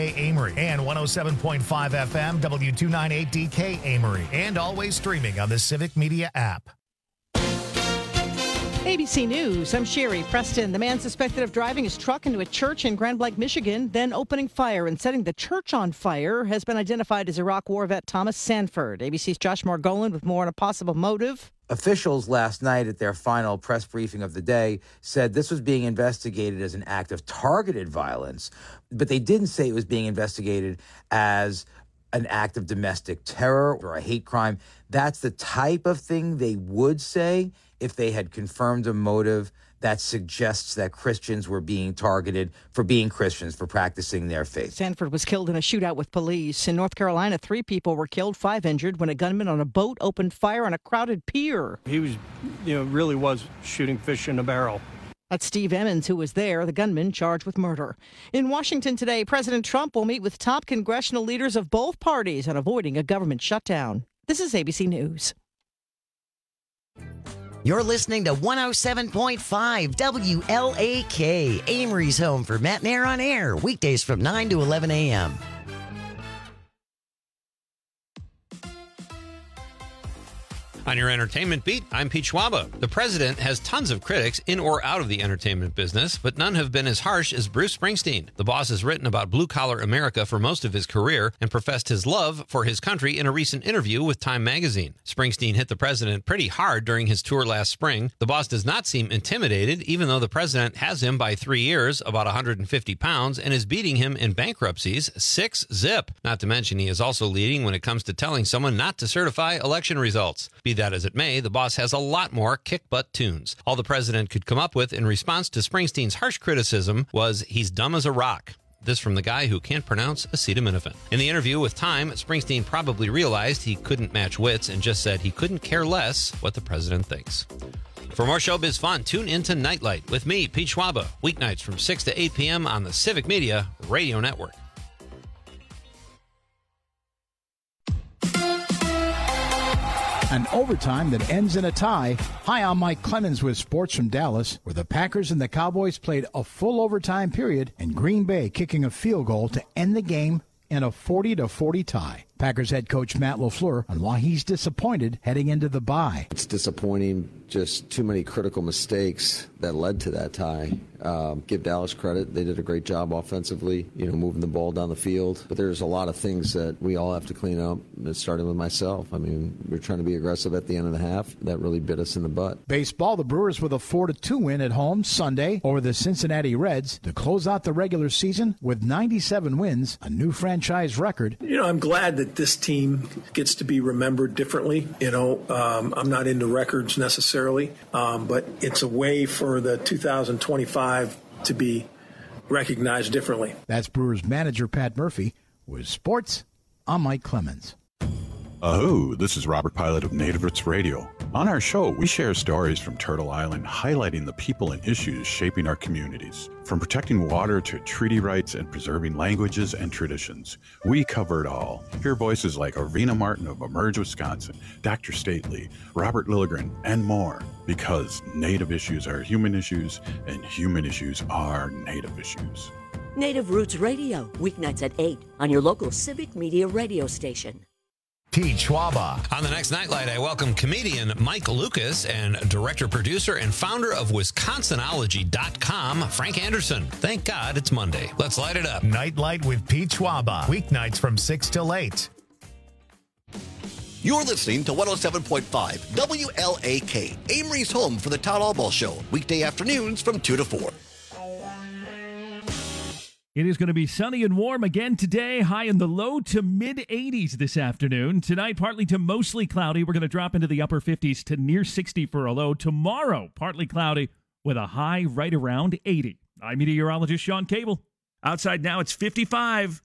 DK Amory, and 107.5 FM W298DK Amory, and always streaming on the Civic Media app. ABC News, I'm Sherry Preston. The man suspected of driving his truck into a church in Grand Blanc, Michigan, then opening fire and setting the church on fire, has been identified as Iraq War vet Thomas Sanford. ABC's Josh Margolin with more on a possible motive. Officials last night at their final press briefing of the day said this was being investigated as an act of targeted violence, but they didn't say it was being investigated as an act of domestic terror or a hate crime. That's the type of thing they would say if they had confirmed a motive that suggests that Christians were being targeted for being Christians, for practicing their faith. Sanford was killed in a shootout with police. In North Carolina, 3 people were killed, 5 injured when a gunman on a boat opened fire on a crowded pier. He was, really was shooting fish in a barrel. That's Steve Emmons, who was there, the gunman charged with murder. In Washington today, President Trump will meet with top congressional leaders of both parties on avoiding a government shutdown. This is ABC News. You're listening to 107.5 WLAK, Amory's home for Matt and Air on Air, weekdays from 9 to 11 a.m. On your entertainment beat, I'm Pete Schwaba. The president has tons of critics in or out of the entertainment business, but none have been as harsh as Bruce Springsteen. The boss has written about blue-collar America for most of his career and professed his love for his country in a recent interview with Time magazine. Springsteen hit the president pretty hard during his tour last spring. The boss does not seem intimidated, even though the president has him by 3 years, about 150 pounds, and is beating him in bankruptcies 6-0. Not to mention he is also leading when it comes to telling someone not to certify election results. Be that as it may, the boss has a lot more kick-butt tunes. All the president could come up with in response to Springsteen's harsh criticism was, "He's dumb as a rock." This from the guy who can't pronounce acetaminophen. In the interview with Time, Springsteen probably realized he couldn't match wits and just said he couldn't care less what the president thinks. For more showbiz fun, tune into Nightlight with me, Pete Schwaba, weeknights from 6 to 8 p.m. on the Civic Media Radio Network. An overtime that ends in a tie. Hi, I'm Mike Clemens with Sports from Dallas, where the Packers and the Cowboys played a full overtime period, and Green Bay kicking a field goal to end the game in a 40-40 tie. Packers head coach Matt LaFleur on why he's disappointed heading into the bye. It's disappointing, just too many critical mistakes that led to that tie. Give Dallas credit. They did a great job offensively, moving the ball down the field. But there's a lot of things that we all have to clean up, starting with myself. I mean, we're trying to be aggressive at the end of the half. That really bit us in the butt. Baseball, the Brewers with a 4-2 win at home Sunday over the Cincinnati Reds to close out the regular season with 97 wins, a new franchise record. I'm glad that this team gets to be remembered differently. I'm not into records necessarily, but it's a way for the 2025 to be recognized differently. That's Brewers manager Pat Murphy. With sports, I'm Mike Clemens. This is Robert Pilot of Native Roots Radio. On our show, we share stories from Turtle Island, highlighting the people and issues shaping our communities. From protecting water to treaty rights and preserving languages and traditions, we cover it all. Hear voices like Arvina Martin of Emerge, Wisconsin, Dr. Stately, Robert Lilligren, and more. Because Native issues are human issues, and human issues are Native issues. Native Roots Radio, weeknights at 8 on your local Civic Media radio station. Pete Schwaba. On the next Nightlight, I welcome comedian Mike Lucas and director, producer, and founder of Wisconsinology.com, Frank Anderson. Thank God it's Monday. Let's light it up. Nightlight with Pete Schwaba. Weeknights from 6 till 8. You're listening to 107.5 WLAK, Amory's home for the Todd Albaugh Show, weekday afternoons from 2 to 4. It is going to be sunny and warm again today, high in the low to mid-80s this afternoon. Tonight, partly to mostly cloudy. We're going to drop into the upper 50s to near 60 for a low. Tomorrow, partly cloudy with a high right around 80. I'm meteorologist Sean Cable. Outside now, it's 55.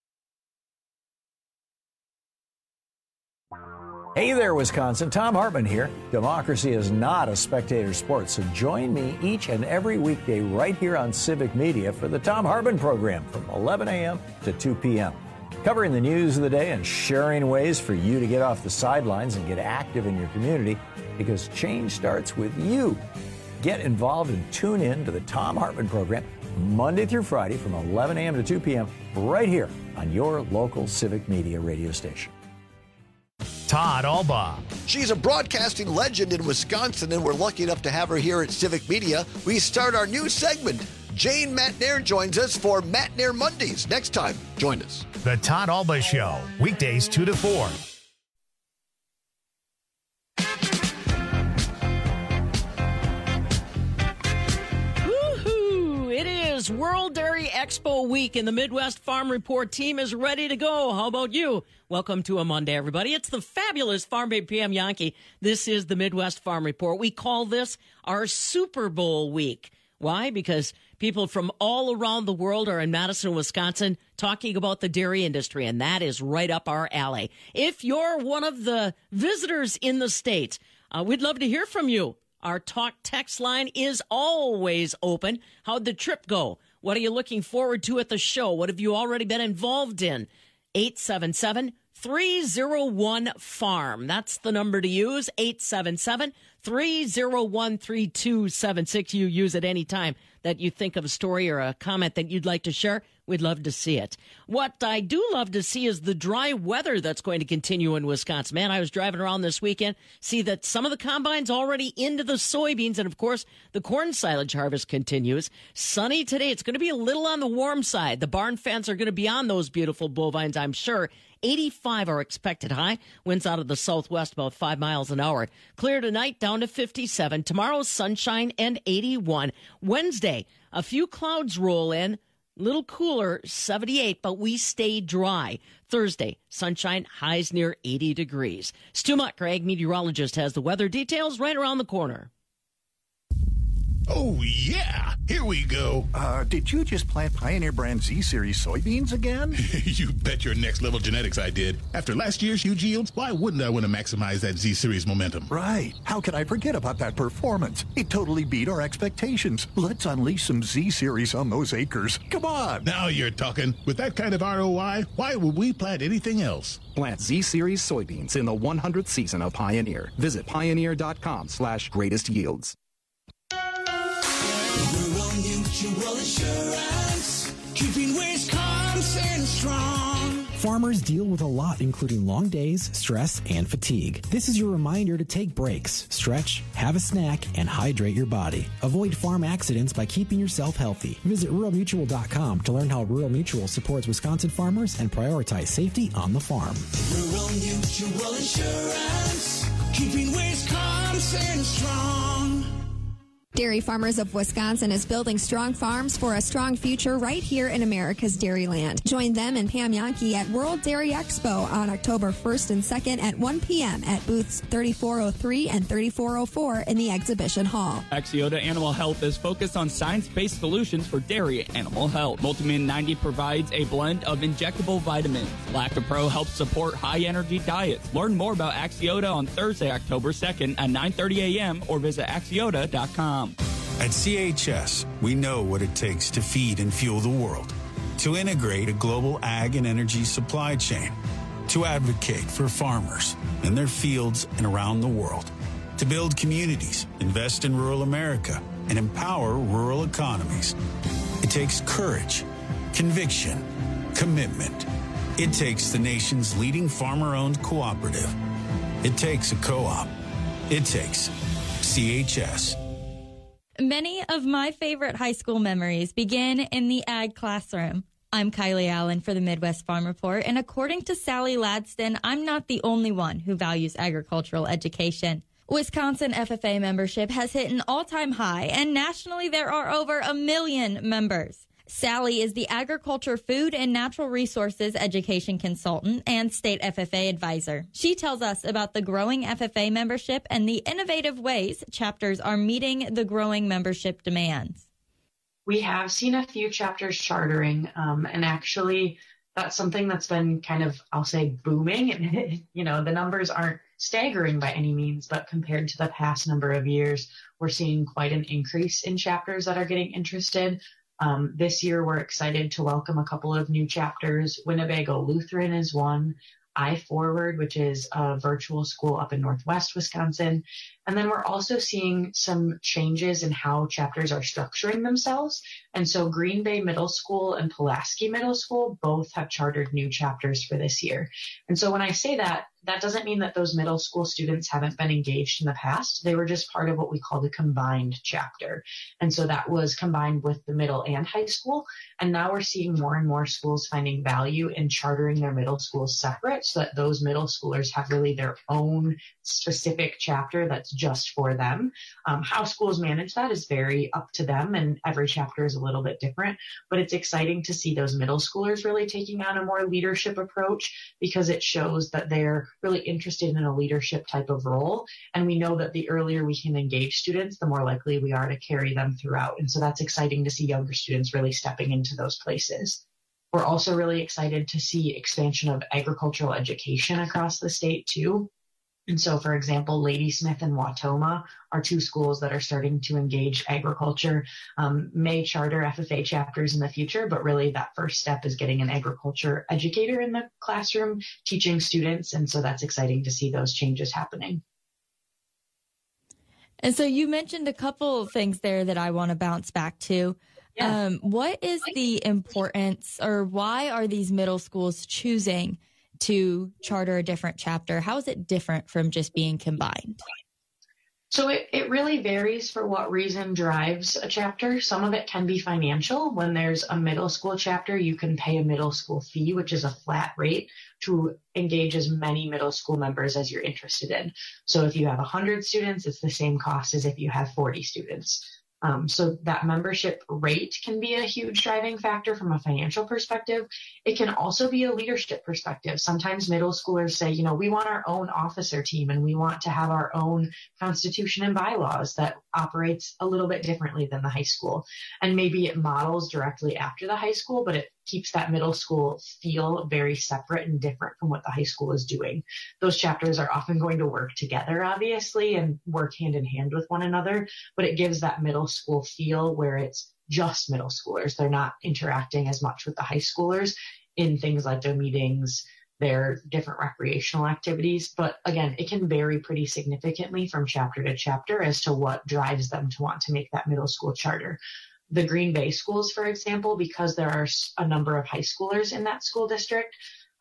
Hey there, Wisconsin. Tom Hartman here. Democracy is not a spectator sport, so join me each and every weekday right here on Civic Media for the Tom Hartman program from 11 a.m. to 2 p.m. Covering the news of the day and sharing ways for you to get off the sidelines and get active in your community, because change starts with you. Get involved and tune in to the Tom Hartman program Monday through Friday from 11 a.m. to 2 p.m. right here on your local Civic Media radio station. Todd Alba. She's a broadcasting legend in Wisconsin, and we're lucky enough to have her here at Civic Media. We start our new segment. Jane Matnair joins us for Matnair Mondays. Next time, join us. The Todd Alba Show, weekdays 2 to 4. World Dairy Expo week, and the Midwest Farm Report team is ready to go. How about you? Welcome to a Monday, everybody. It's the fabulous Farm Babe PM Yankee. This is the Midwest Farm Report. We call this our Super Bowl week. Why? Because people from all around the world are in Madison, Wisconsin, talking about the dairy industry, and that is right up our alley. If you're one of the visitors in the state, we'd love to hear from you. Our talk text line is always open. How'd the trip go? What are you looking forward to at the show? What have you already been involved in? 877-301-FARM. That's the number to use, 877-301-3276. You use it any time that you think of a story or a comment that you'd like to share. We'd love to see it. What I do love to see is the dry weather that's going to continue in Wisconsin. Man, I was driving around this weekend, see that some of the combines already into the soybeans, and of course, the corn silage harvest continues. Sunny today. It's going to be a little on the warm side. The barn fans are going to be on those beautiful bovines, I'm sure. 85 are expected high. Winds out of the southwest about 5 miles an hour. Clear tonight, down to 57. Tomorrow, sunshine and 81. Wednesday, a few clouds roll in. Little cooler, 78, but we stay dry. Thursday, sunshine, highs near 80 degrees. Stu Muck, our ag meteorologist, has the weather details right around the corner. Oh, yeah. Here we go. Did you just plant Pioneer brand Z-Series soybeans again? You bet your next level genetics I did. After last year's huge yields, why wouldn't I want to maximize that Z-Series momentum? Right. How could I forget about that performance? It totally beat our expectations. Let's unleash some Z-Series on those acres. Come on. Now you're talking. With that kind of ROI, why would we plant anything else? Plant Z-Series soybeans in the 100th season of Pioneer. Visit pioneer.com/greatest yields. Rural Mutual Insurance, keeping Wisconsin strong. Farmers deal with a lot, including long days, stress, and fatigue. This is your reminder to take breaks, stretch, have a snack, and hydrate your body. Avoid farm accidents by keeping yourself healthy. Visit ruralmutual.com to learn how Rural Mutual supports Wisconsin farmers and prioritize safety on the farm. Rural Mutual Insurance, keeping Wisconsin strong. Dairy Farmers of Wisconsin is building strong farms for a strong future right here in America's Dairyland. Join them and Pam Yankee at World Dairy Expo on October 1st and 2nd at 1 p.m. at booths 3403 and 3404 in the exhibition hall. Axiota Animal Health is focused on science-based solutions for dairy animal health. Multimin 90 provides a blend of injectable vitamins. Lactopro helps support high-energy diets. Learn more about Axiota on Thursday, October 2nd at 9:30 a.m. or visit axiota.com. At CHS, we know what it takes to feed and fuel the world, to integrate a global ag and energy supply chain, to advocate for farmers in their fields and around the world, to build communities, invest in rural America, and empower rural economies. It takes courage, conviction, commitment. It takes the nation's leading farmer-owned cooperative. It takes a co-op. It takes CHS. Many of my favorite high school memories begin in the ag classroom. I'm Kylie Allen for the Midwest Farm Report, and according to Sally Ladston, I'm not the only one who values agricultural education. Wisconsin FFA membership has hit an all-time high, and nationally there are over 1 million members. Sally is the Agriculture, Food, and Natural Resources Education Consultant and State FFA Advisor. She tells us about the growing FFA membership and the innovative ways chapters are meeting the growing membership demands. We have seen a few chapters chartering, and actually that's something that's been kind of, I'll say, booming. And, the numbers aren't staggering by any means, but compared to the past number of years, we're seeing quite an increase in chapters that are getting interested. This year, we're excited to welcome a couple of new chapters. Winnebago Lutheran is one. iForward, which is a virtual school up in Northwest Wisconsin, And then we're also seeing some changes in how chapters are structuring themselves. And so Green Bay Middle School and Pulaski Middle School both have chartered new chapters for this year. And so when I say that, that doesn't mean that those middle school students haven't been engaged in the past. They were just part of what we call the combined chapter. And so that was combined with the middle and high school. And now we're seeing more and more schools finding value in chartering their middle schools separate so that those middle schoolers have really their own specific chapter that's just for them. How schools manage that is very up to them, and every chapter is a little bit different. But it's exciting to see those middle schoolers really taking on a more leadership approach, because it shows that they're really interested in a leadership type of role. And we know that the earlier we can engage students, the more likely we are to carry them throughout. And so that's exciting to see younger students really stepping into those places. We're also really excited to see expansion of agricultural education across the state too. And so, for example, Ladysmith and Wautoma are two schools that are starting to engage agriculture, may charter FFA chapters in the future, but really that first step is getting an agriculture educator in the classroom teaching students. And so that's exciting to see those changes happening. And so you mentioned a couple of things there that I want to bounce back to. Yeah. What is the importance, or why are these middle schools choosing to charter a different chapter? How is it different from just being combined? So it really varies for what reason drives a chapter. Some of it can be financial. When there's a middle school chapter, you can pay a middle school fee, which is a flat rate, to engage as many middle school members as you're interested in. So if you have 100 students, it's the same cost as if you have 40 students. So that membership rate can be a huge driving factor from a financial perspective. It can also be a leadership perspective. Sometimes middle schoolers say, you know, we want our own officer team and we want to have our own constitution and bylaws that operates a little bit differently than the high school. And maybe it models directly after the high school, but it keeps that middle school feel very separate and different from what the high school is doing. Those chapters are often going to work together, obviously, and work hand in hand with one another, but it gives that middle school feel where it's just middle schoolers. They're not interacting as much with the high schoolers in things like their meetings, their different recreational activities. But again, it can vary pretty significantly from chapter to chapter as to what drives them to want to make that middle school charter. The Green Bay schools, for example, because there are a number of high schoolers in that school district,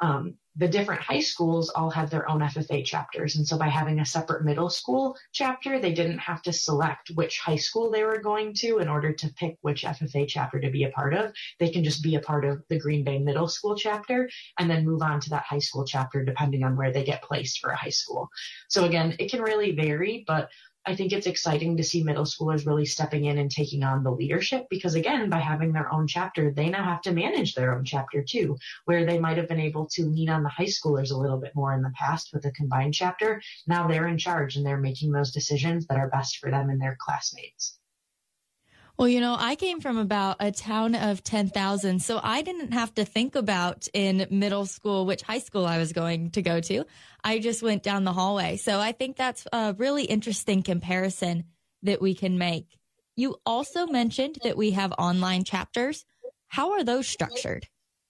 the different high schools all have their own FFA chapters. And so by having a separate middle school chapter, they didn't have to select which high school they were going to in order to pick which FFA chapter to be a part of. They can just be a part of the Green Bay Middle School chapter and then move on to that high school chapter depending on where they get placed for a high school. So again, it can really vary, but I think it's exciting to see middle schoolers really stepping in and taking on the leadership, because again, by having their own chapter, they now have to manage their own chapter too, where they might have been able to lean on the high schoolers a little bit more in the past with a combined chapter. Now they're in charge and they're making those decisions that are best for them and their classmates. Well, you know, I came from about a town of 10,000, so I didn't have to think about in middle school which high school I was going to go to. I just went down the hallway. So I think that's a really interesting comparison that we can make. You also mentioned that we have online chapters. How are those structured?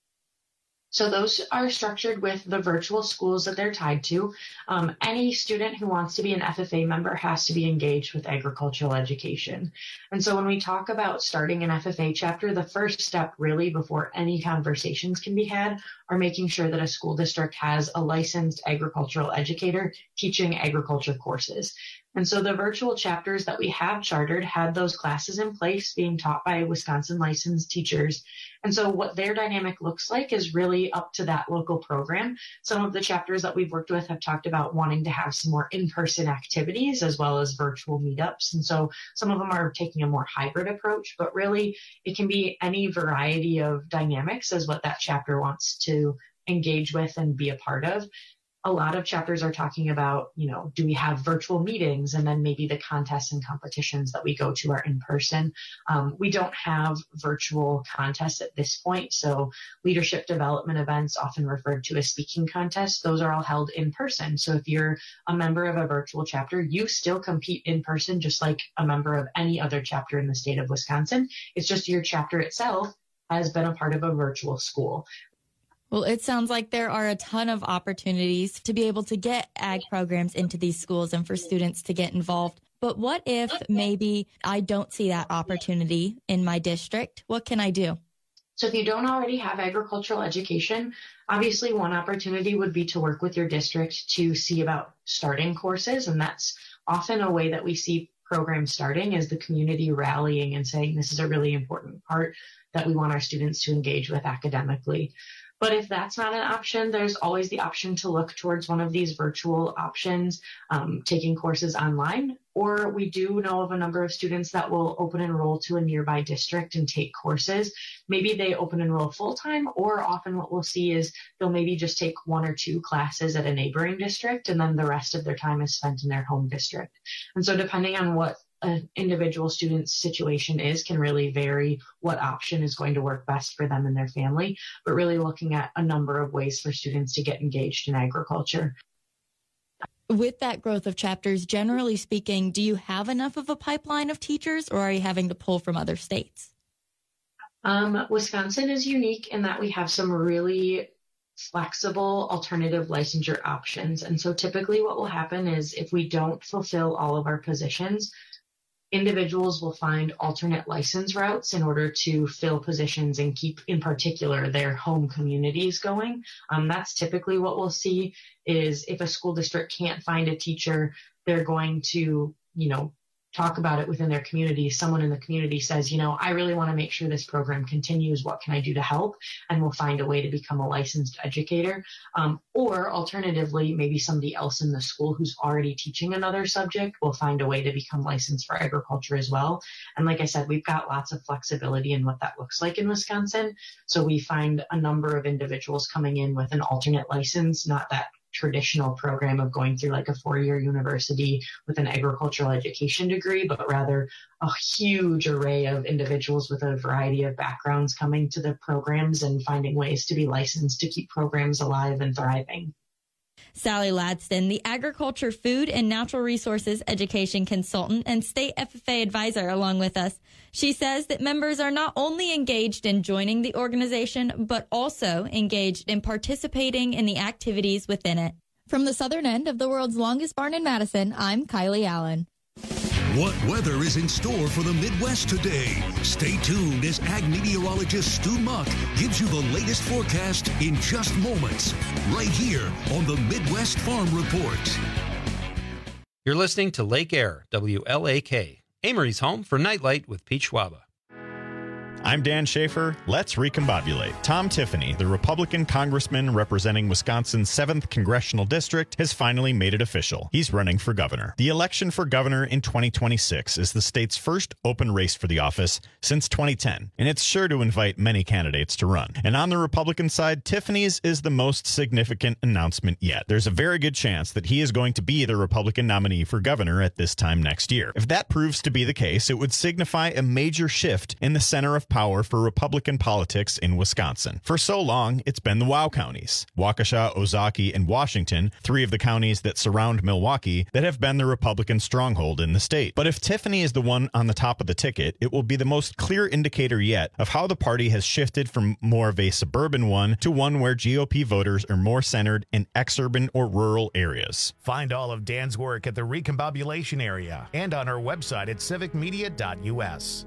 So those are structured with the virtual schools that they're tied to. Any student who wants to be an FFA member has to be engaged with agricultural education. And so when we talk about starting an FFA chapter, the first step really before any conversations can be had are making sure that a school district has a licensed agricultural educator teaching agriculture courses. And so the virtual chapters that we have chartered had those classes in place being taught by Wisconsin licensed teachers. And so what their dynamic looks like is really up to that local program. Some of the chapters that we've worked with have talked about wanting to have some more in-person activities as well as virtual meetups. And so some of them are taking a more hybrid approach, but really it can be any variety of dynamics as what that chapter wants to engage with and be a part of. A lot of chapters are talking about, you know, do we have virtual meetings? And then maybe the contests and competitions that we go to are in person. We don't have virtual contests at this point. So leadership development events, often referred to as speaking contests, those are all held in person. So if you're a member of a virtual chapter, you still compete in person, just like a member of any other chapter in the state of Wisconsin. It's just your chapter itself has been a part of a virtual school. Well, it sounds like there are a ton of opportunities to be able to get ag programs into these schools and for students to get involved. But what if maybe I don't see that opportunity in my district? What can I do? So if you don't already have agricultural education, obviously one opportunity would be to work with your district to see about starting courses. And that's often a way that we see programs starting, is the community rallying and saying this is a really important part that we want our students to engage with academically. But if that's not an option, there's always the option to look towards one of these virtual options, taking courses online. Or we do know of a number of students that will open enroll to a nearby district and take courses. Maybe they open enroll full-time, or often what we'll see is they'll maybe just take 1 or 2 classes at a neighboring district, and then the rest of their time is spent in their home district. And so depending on what an individual student's situation is, can really vary what option is going to work best for them and their family, but really looking at a number of ways for students to get engaged in agriculture. With that growth of chapters, generally speaking, do you have enough of a pipeline of teachers, or are you having to pull from other states? Wisconsin is unique in that we have some really flexible alternative licensure options. And so typically what will happen is if we don't fulfill all of our positions, individuals will find alternate license routes in order to fill positions and keep, in particular, their home communities going. That's typically what we'll see is if a school district can't find a teacher, they're going to, talk about it within their community. Someone in the community says, I really want to make sure this program continues. What can I do to help? And we'll find a way to become a licensed educator. Or alternatively, maybe somebody else in the school who's already teaching another subject will find a way to become licensed for agriculture as well. And like I said, we've got lots of flexibility in what that looks like in Wisconsin. So we find a number of individuals coming in with an alternate license, not that traditional program of going through like a 4-year university with an agricultural education degree, but rather a huge array of individuals with a variety of backgrounds coming to the programs and finding ways to be licensed to keep programs alive and thriving. Sally Ladston, the Agriculture, Food, and Natural Resources Education Consultant and State FFA Advisor, along with us. She says that members are not only engaged in joining the organization, but also engaged in participating in the activities within it. From the southern end of the world's longest barn in Madison, I'm Kylie Allen. What weather is in store for the Midwest today? Stay tuned as ag meteorologist Stu Muck gives you the latest forecast in just moments, right here on the Midwest Farm Report. You're listening to Lake Air, WLAK, Amory's home for Nightlight with Pete Schwaba. I'm Dan Schaefer. Let's recombobulate. Tom Tiffany, the Republican congressman representing Wisconsin's 7th congressional district, has finally made it official. He's running for governor. The election for governor in 2026 is the state's first open race for the office since 2010, and it's sure to invite many candidates to run. And on the Republican side, Tiffany's is the most significant announcement yet. There's a very good chance that he is going to be the Republican nominee for governor at this time next year. If that proves to be the case, it would signify a major shift in the center of power for Republican politics in Wisconsin. For so long, it's been the WOW counties, Waukesha, Ozaukee, and Washington, 3 of the counties that surround Milwaukee, that have been the Republican stronghold in the state. But if Tiffany is the one on the top of the ticket, it will be the most clear indicator yet of how the party has shifted from more of a suburban one to one where GOP voters are more centered in exurban or rural areas. Find all of Dan's work at the Recombobulation area and on our website at civicmedia.us.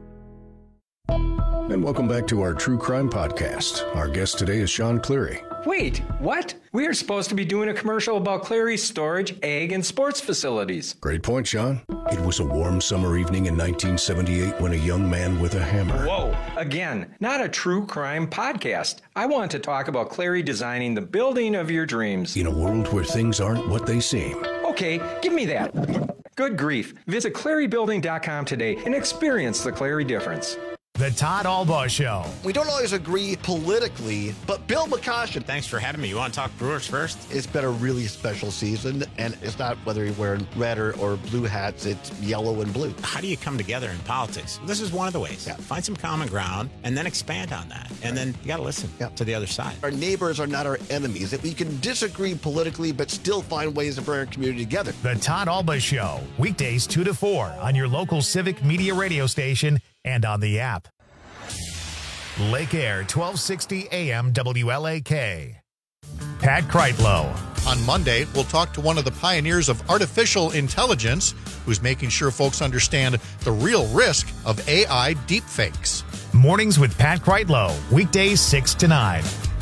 And welcome back to our True Crime Podcast. Our guest today is Sean Cleary. Wait, what? We are supposed to be doing a commercial about Cleary's storage, ag, and sports facilities. Great point, Sean. It was a warm summer evening in 1978 when a young man with a hammer... Whoa, again, not a true crime podcast. I want to talk about Cleary designing the building of your dreams. In a world where things aren't what they seem. Okay, give me that. Good grief. Visit ClearyBuilding.com today and experience the Cleary difference. The Todd Albaugh Show. We don't always agree politically, but Bill McCoshen. Thanks for having me. You want to talk Brewers first? It's been a really special season, and it's not whether you're wearing red or blue hats, it's yellow and blue. How do you come together in politics? This is one of the ways. Yeah. Find some common ground and then expand on that. And then you got to listen to the other side. Our neighbors are not our enemies. That we can disagree politically, but still find ways to bring our community together. The Todd Albaugh Show, weekdays 2 to 4 on your local Civic Media radio station and on the app. Lake Air, 1260 AM WLAK. Pat Kreitlow. On Monday, we'll talk to one of the pioneers of artificial intelligence who's making sure folks understand the real risk of AI deepfakes. Mornings with Pat Kreitlow, weekdays 6 to 9.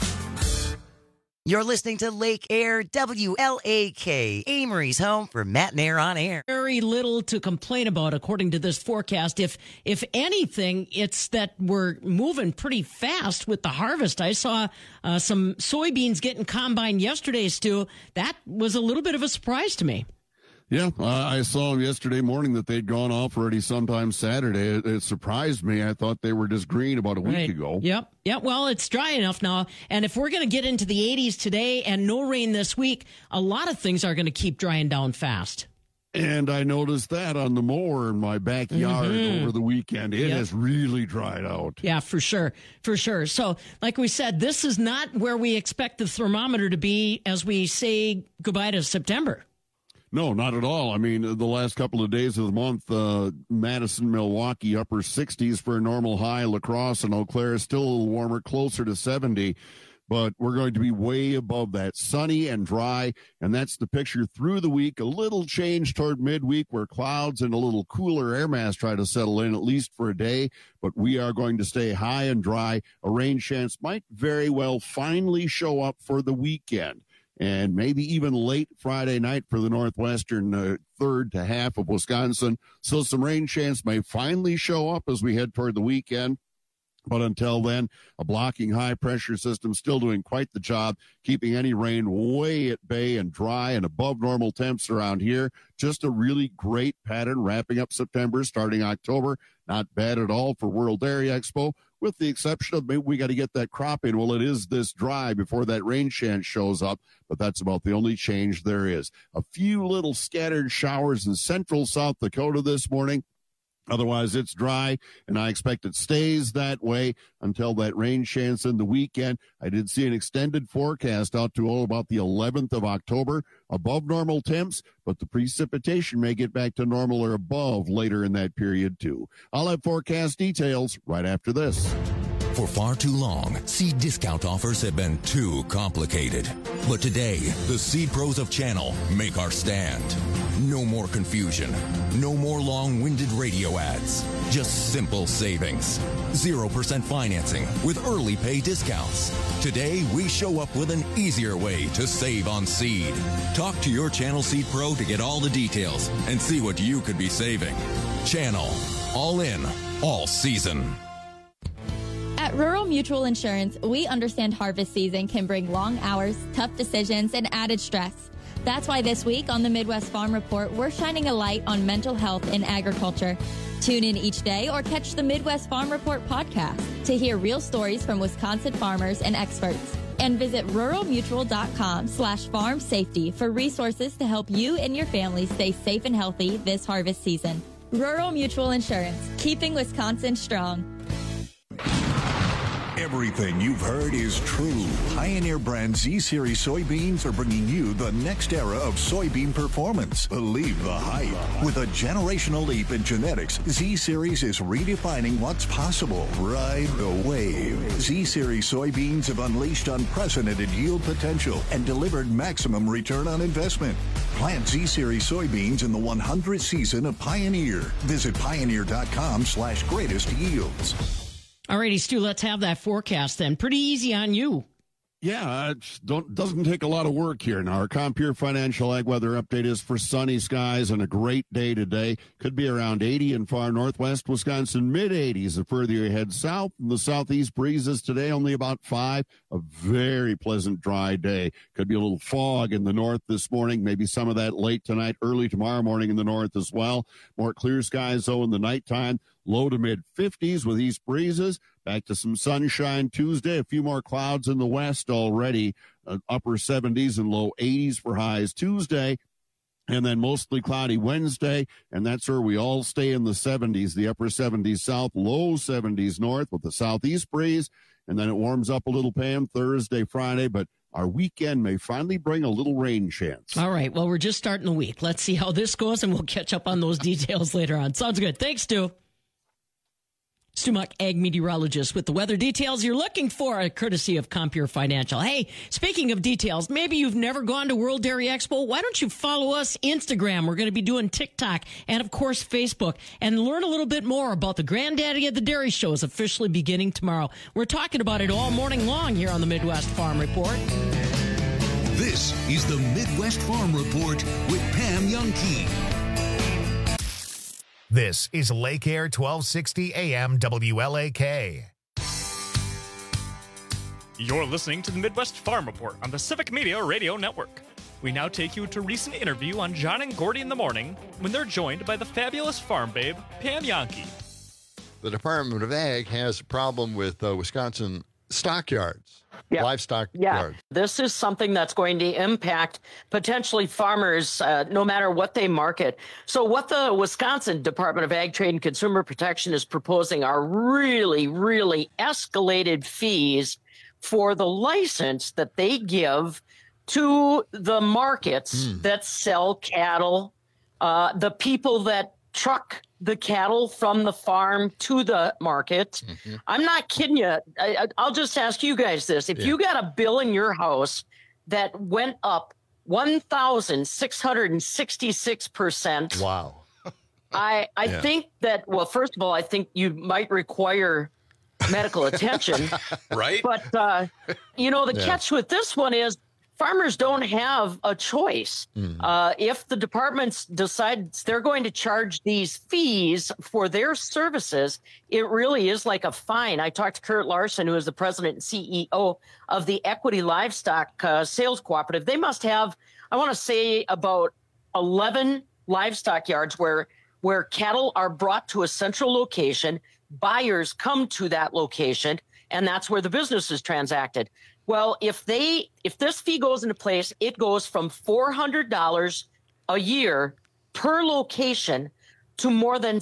You're listening to Lake Air WLAK, Amory's home for Matt and Air on Air. Very little to complain about according to this forecast. If anything, it's that we're moving pretty fast with the harvest. I saw some soybeans getting combined yesterday, Stu. That was a little bit of a surprise to me. Yeah, I saw yesterday morning that they'd gone off already sometime Saturday. It surprised me. I thought they were just green about a week ago. Yep. Well, it's dry enough now. And if we're going to get into the 80s today and no rain this week, a lot of things are going to keep drying down fast. And I noticed that on the mower in my backyard over the weekend. It has really dried out. Yeah, for sure. For sure. So, like we said, this is not where we expect the thermometer to be as we say goodbye to September. No, not at all. I mean, the last couple of days of the month, Madison, Milwaukee, upper 60s for a normal high. La Crosse and Eau Claire still a little warmer, closer to 70. But we're going to be way above that, sunny and dry. And that's the picture through the week. A little change toward midweek where clouds and a little cooler air mass try to settle in, at least for a day. But we are going to stay high and dry. A rain chance might very well finally show up for the weekend. And maybe even late Friday night for the northwestern third to half of Wisconsin. So some rain chance may finally show up as we head toward the weekend. But until then, a blocking high-pressure system still doing quite the job, keeping any rain way at bay and dry and above normal temps around here. Just a really great pattern wrapping up September, starting October. Not bad at all for World Dairy Expo, with the exception of maybe we got to get that crop in. Well, it is this dry before that rain chance shows up, but that's about the only change there is. A few little scattered showers in central South Dakota this morning. Otherwise, it's dry, and I expect it stays that way until that rain chance in the weekend. I did see an extended forecast out to about the 11th of October, above normal temps, but the precipitation may get back to normal or above later in that period, too. I'll have forecast details right after this. For far too long, seed discount offers have been too complicated. But today, the Seed Pros of Channel make our stand. No more confusion. No more long-winded radio ads. Just simple savings. 0% financing with early pay discounts. Today, we show up with an easier way to save on seed. Talk to your Channel Seed Pro to get all the details and see what you could be saving. Channel. All in. All season. At Rural Mutual Insurance, we understand harvest season can bring long hours, tough decisions, and added stress. That's why this week on the Midwest Farm Report, we're shining a light on mental health in agriculture. Tune in each day or catch the Midwest Farm Report podcast to hear real stories from Wisconsin farmers and experts. And visit ruralmutual.com/farm safety for resources to help you and your family stay safe and healthy this harvest season. Rural Mutual Insurance, keeping Wisconsin strong. Everything you've heard is true. Pioneer brand Z-Series soybeans are bringing you the next era of soybean performance. Believe the hype. With a generational leap in genetics, Z-Series is redefining what's possible. Ride the wave. Z-Series soybeans have unleashed unprecedented yield potential and delivered maximum return on investment. Plant Z-Series soybeans in the 100th season of Pioneer. Visit pioneer.com/greatest yields. Alrighty, Stu, let's have that forecast then. Pretty easy on you. Yeah, it doesn't take a lot of work here. Now, our Compeer Financial Ag Weather Update is for sunny skies and a great day today. Could be around 80 in far northwest Wisconsin, mid-80s the further you head south. And the southeast breezes today, only about 5. A very pleasant, dry day. Could be a little fog in the north this morning, maybe some of that late tonight, early tomorrow morning in the north as well. More clear skies, though, in the nighttime. Low to mid-50s with east breezes. Back to some sunshine Tuesday. A few more clouds in the west already. Upper 70s and low 80s for highs Tuesday. And then mostly cloudy Wednesday. And that's where we all stay in the 70s. The upper 70s south, low 70s north with the southeast breeze. And then it warms up a little, Pam, Thursday, Friday. But our weekend may finally bring a little rain chance. All right. Well, we're just starting the week. Let's see how this goes, and we'll catch up on those details later on. Sounds good. Thanks, Stu. Stu Muck, ag meteorologist, with the weather details you're looking for, courtesy of Compure Financial. Hey, speaking of details, maybe you've never gone to World Dairy Expo. Why don't you follow us Instagram? We're going to be doing TikTok and, of course, Facebook, and learn a little bit more about the granddaddy of the dairy show is officially beginning tomorrow. We're talking about it all morning long here on the Midwest Farm Report. This is the Midwest Farm Report with Pam Youngkey. This is Lake Air 1260 AM WLAK. You're listening to the Midwest Farm Report on the Civic Media Radio Network. We now take you to a recent interview on John and Gordy in the Morning when they're joined by the fabulous farm babe, Pam Youngkey. The Department of Ag has a problem with Wisconsin stockyards. Livestock yards. This is something that's going to impact potentially farmers no matter what they market. So what the Wisconsin Department of Ag, Trade, and Consumer Protection is proposing are really, really escalated fees for the license that they give to the markets that sell cattle, the people that truck the cattle from the farm to the market. I'm not kidding you. I'll just ask you guys this. If you got a bill in your house that went up 1,666%. Wow. I think that, well, first of all, I think you might require medical attention. Right. But, the catch with this one is farmers don't have a choice. If the departments decides they're going to charge these fees for their services, it really is like a fine. I talked to Kurt Larson, who is the president and CEO of the Equity Livestock Sales Cooperative. They must have, I want to say, about 11 livestock yards where cattle are brought to a central location. Buyers come to that location, and that's where the business is transacted. Well, if this fee goes into place, it goes from $400 a year per location to more than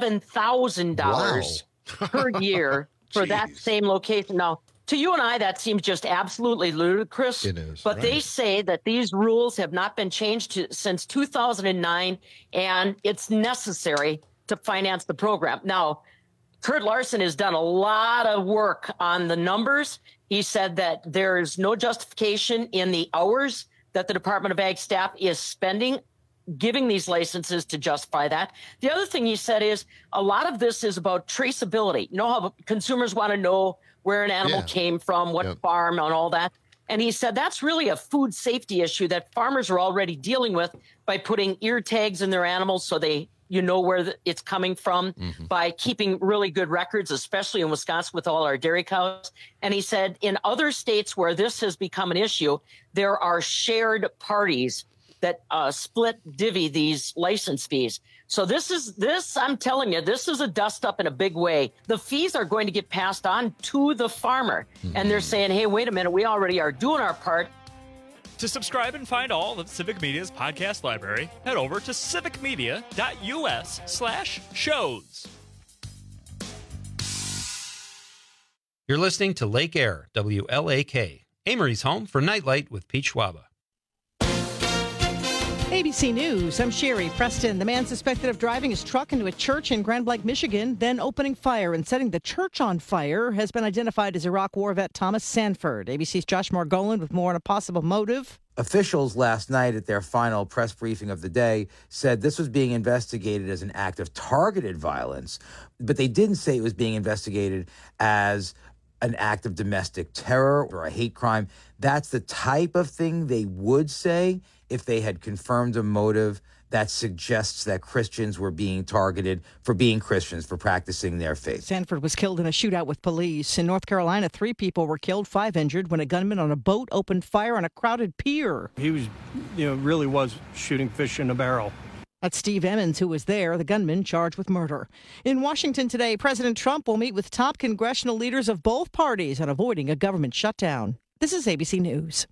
$7,000 per year for that same location. Now, to you and I, that seems just absolutely ludicrous. It is. But they say that these rules have not been changed since 2009, and it's necessary to finance the program. Now, Kurt Larson has done a lot of work on the numbers. He said that there's no justification in the hours that the Department of Ag staff is spending giving these licenses to justify that. The other thing he said is a lot of this is about traceability. You know how consumers want to know where an animal came from, what farm, and all that. And he said that's really a food safety issue that farmers are already dealing with by putting ear tags in their animals so you know where it's coming from, by keeping really good records, especially in Wisconsin with all our dairy cows. And he said in other states where this has become an issue, there are shared parties that split divvy these license fees. So I'm telling you, this is a dust up in a big way. The fees are going to get passed on to the farmer. And they're saying, hey, wait a minute, we already are doing our part. To subscribe and find all of Civic Media's podcast library, head over to civicmedia.us/shows. You're listening to Lake Air, WLAK, Amory's home for Nightlight with Pete Schwaba. ABC News, I'm Sherry Preston. The man suspected of driving his truck into a church in Grand Blanc, Michigan, then opening fire and setting the church on fire, has been identified as Iraq War vet Thomas Sanford. ABC's Josh Margolin with more on a possible motive. Officials last night at their final press briefing of the day said this was being investigated as an act of targeted violence, but they didn't say it was being investigated as an act of domestic terror or a hate crime. That's the type of thing they would say if they had confirmed a motive that suggests that Christians were being targeted for being Christians, for practicing their faith. Sanford was killed in a shootout with police. In North Carolina, 3 people were killed, 5 injured when a gunman on a boat opened fire on a crowded pier. He was, really was shooting fish in a barrel. That's Steve Emmons, who was there, the gunman charged with murder. In Washington today, President Trump will meet with top congressional leaders of both parties on avoiding a government shutdown. This is ABC News.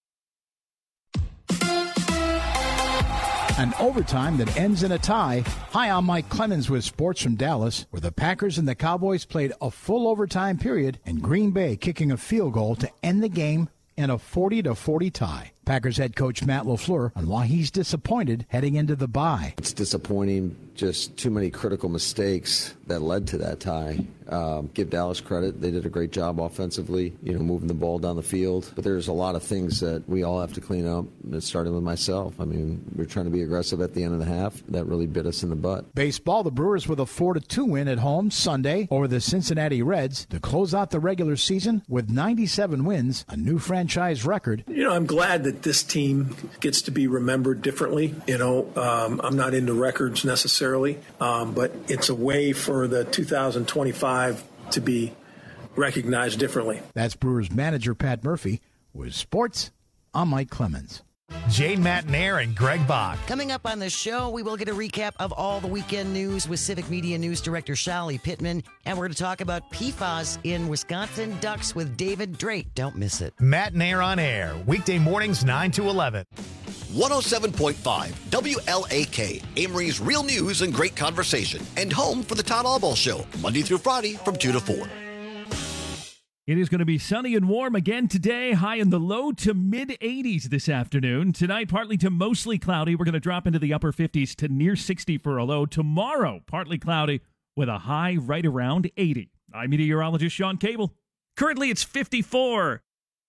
An overtime that ends in a tie. Hi, I'm Mike Clemens with Sports from Dallas, where the Packers and the Cowboys played a full overtime period and Green Bay kicking a field goal to end the game in a 40-40 tie. Packers head coach Matt LaFleur on why he's disappointed heading into the bye. It's disappointing, just too many critical mistakes that led to that tie. Give Dallas credit. They did a great job offensively, moving the ball down the field. But there's a lot of things that we all have to clean up, starting with myself. I mean, we're trying to be aggressive at the end of the half. That really bit us in the butt. Baseball, the Brewers with a 4-2 win at home Sunday over the Cincinnati Reds to close out the regular season with 97 wins, a new franchise record. I'm glad that this team gets to be remembered differently. I'm not into records necessarily, but it's a way for the 2025 to be recognized differently. That's Brewers manager Pat Murphy. With sports, I'm Mike Clemens. Jane Matnair and Greg Bach. Coming up on the show, we will get a recap of all the weekend news with Civic Media News Director Shali Pittman. And we're going to talk about PFAS in Wisconsin Ducks with David Drake. Don't miss it. Matnair on air, weekday mornings 9 to 11. 107.5 WLAK, Amory's real news and great conversation, and home for the Todd Albaugh Show, Monday through Friday from 2 to 4. It is going to be sunny and warm again today, high in the low to mid-80s this afternoon. Tonight, partly to mostly cloudy. We're going to drop into the upper 50s to near 60 for a low. Tomorrow, partly cloudy with a high right around 80. I'm meteorologist Sean Cable. Currently, it's 54.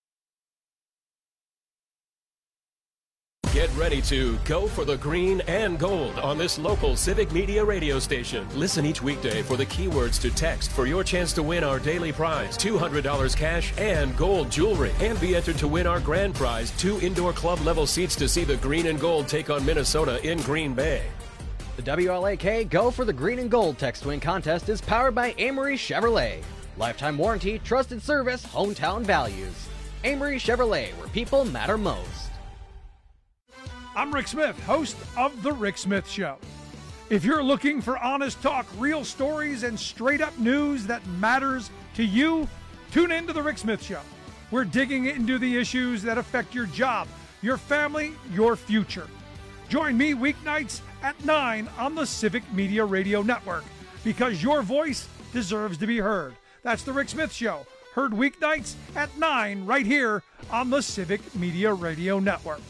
Get ready to go for the green and gold on this local Civic Media radio station. Listen each weekday for the keywords to text for your chance to win our daily prize, $200 cash and gold jewelry. And be entered to win our grand prize, 2 indoor club level seats to see the green and gold take on Minnesota in Green Bay. The WLAK Go for the Green and Gold text win contest is powered by Amory Chevrolet. Lifetime warranty, trusted service, hometown values. Amory Chevrolet, where people matter most. I'm Rick Smith, host of The Rick Smith Show. If you're looking for honest talk, real stories, and straight-up news that matters to you, tune in to The Rick Smith Show. We're digging into the issues that affect your job, your family, your future. Join me weeknights at 9 on the Civic Media Radio Network, because your voice deserves to be heard. That's The Rick Smith Show, heard weeknights at 9 right here on the Civic Media Radio Network.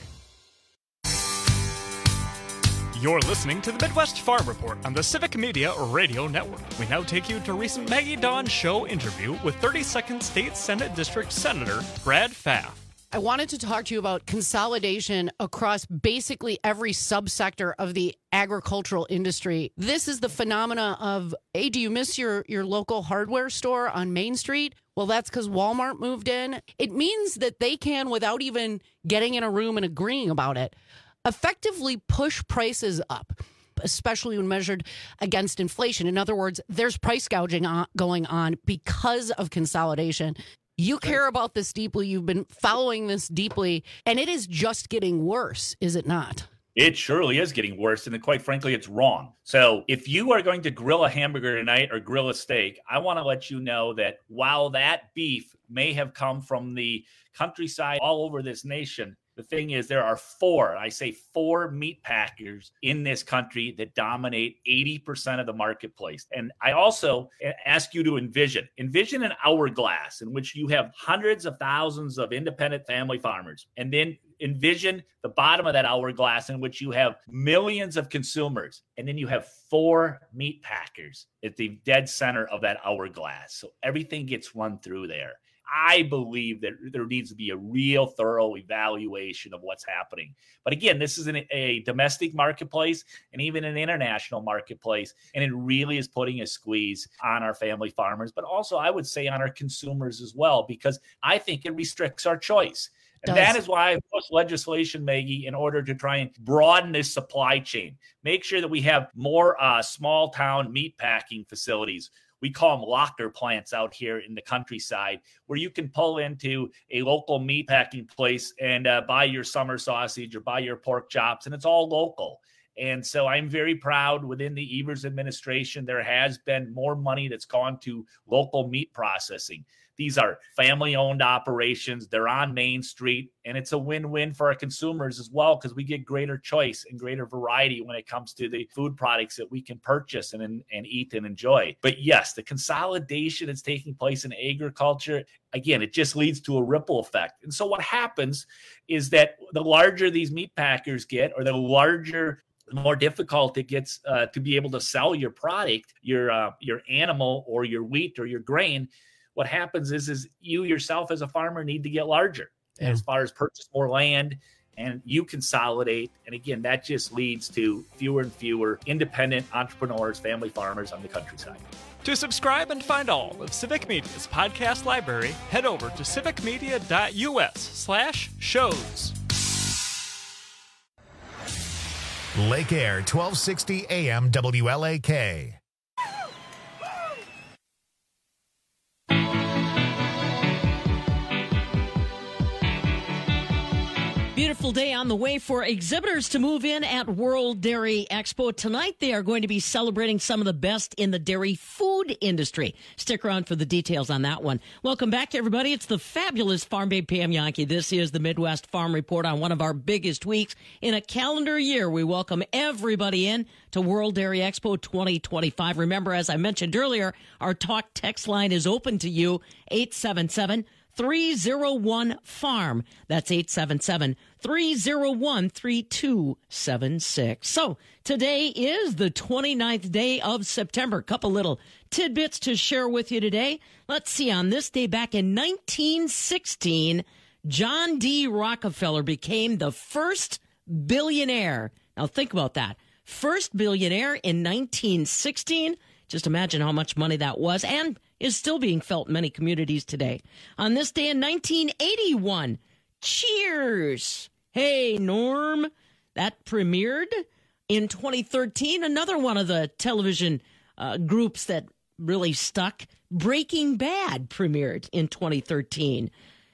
You're listening to the Midwest Farm Report on the Civic Media Radio Network. We now take you to a recent Maggie Dawn Show interview with 32nd State Senate District Senator Brad Pfaff. I wanted to talk to you about consolidation across basically every subsector of the agricultural industry. This is the phenomena of, hey, do you miss your local hardware store on Main Street? Well, that's because Walmart moved in. It means that they can, without even getting in a room and agreeing about it, effectively push prices up, especially when measured against inflation. In other words, there's price gouging going on because of consolidation. You care about this deeply. You've been following this deeply, and it is just getting worse, is it not? It surely is getting worse, and quite frankly, it's wrong. So if you are going to grill a hamburger tonight or grill a steak, I want to let you know that while that beef may have come from the countryside all over this nation, the thing is, there are four meat packers in this country that dominate 80% of the marketplace. And I also ask you to envision an hourglass in which you have hundreds of thousands of independent family farmers. And then envision the bottom of that hourglass in which you have millions of consumers. And then you have 4 meat packers at the dead center of that hourglass. So everything gets run through there. I believe that there needs to be a real thorough evaluation of what's happening. But again, this is a domestic marketplace and even an international marketplace, and it really is putting a squeeze on our family farmers, but also I would say on our consumers as well, because I think it restricts our choice. And that is why I pushed legislation, Maggie, in order to try and broaden this supply chain. Make sure that we have more small town meat packing facilities. We call them locker plants out here in the countryside, where you can pull into a local meat packing place and buy your summer sausage or buy your pork chops, and it's all local. And so I'm very proud within the Evers administration, there has been more money that's gone to local meat processing. These are family-owned operations. They're on Main Street, and it's a win-win for our consumers as well because we get greater choice and greater variety when it comes to the food products that we can purchase and eat and enjoy. But yes, the consolidation that's taking place in agriculture, again, it just leads to a ripple effect. And so what happens is that the larger these meat packers get, or the more difficult it gets to be able to sell your product, your animal or your wheat or your grain, what happens is you yourself as a farmer need to get larger as far as purchase more land, and you consolidate. And again, that just leads to fewer and fewer independent entrepreneurs, family farmers on the countryside. To subscribe and find all of Civic Media's podcast library, head over to civicmedia.us/shows. Lake Air, 1260 AM WLAK. Beautiful day on the way for exhibitors to move in at World Dairy Expo. Tonight, they are going to be celebrating some of the best in the dairy food industry. Stick around for the details on that one. Welcome back, everybody. It's the fabulous Farm Babe Pam Jahnke. This is the Midwest Farm Report on one of our biggest weeks in a calendar year. We welcome everybody in to World Dairy Expo 2025. Remember, as I mentioned earlier, our talk text line is open to you, 877-301-FARM. That's 877-301-3276. So today is the 29th day of September. Couple little tidbits to share with you today. Let's see. On this day back in 1916, John D. Rockefeller became the first billionaire. Now think about that. First billionaire in 1916. Just imagine how much money that was, and is still being felt in many communities today. On this day in 1981, Cheers! Hey, Norm! That premiered. In 2013, another one of the television groups that really stuck, Breaking Bad, premiered in 2013.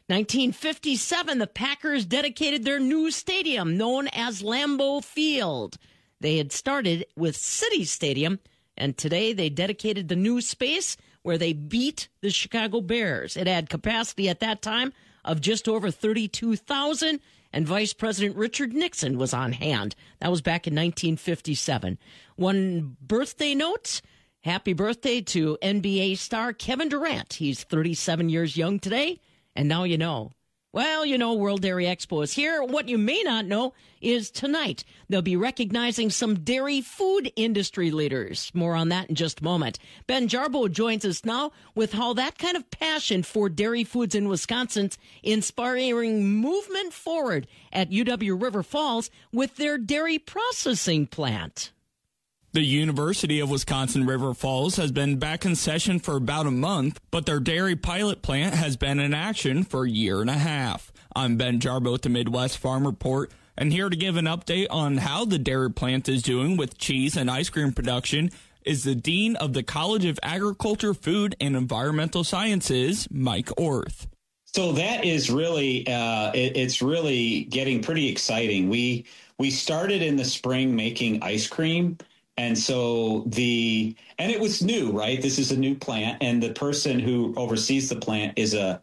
1957, the Packers dedicated their new stadium, known as Lambeau Field. They had started with City Stadium, and today they dedicated the new space where they beat the Chicago Bears. It had capacity at that time of just over 32,000, and Vice President Richard Nixon was on hand. That was back in 1957. One birthday note, happy birthday to NBA star Kevin Durant. He's 37 years young today, and now you know. Well, you know, World Dairy Expo is here. What you may not know is tonight they'll be recognizing some dairy food industry leaders. More on that in just a moment. Ben Jarbo joins us now with how that kind of passion for dairy foods in Wisconsin's inspiring movement forward at UW River Falls with their dairy processing plant. The University of Wisconsin River Falls has been back in session for about a month, but their dairy pilot plant has been in action for a year and a half. I'm Ben Jarbo with the Midwest Farm Report, and here to give an update on how the dairy plant is doing with cheese and ice cream production is the Dean of the College of Agriculture, Food, and Environmental Sciences, Mike Orth. So that is really, it's really getting pretty exciting. We started in the spring making ice cream. And so and it was new, right? This is a new plant, and the person who oversees the plant is an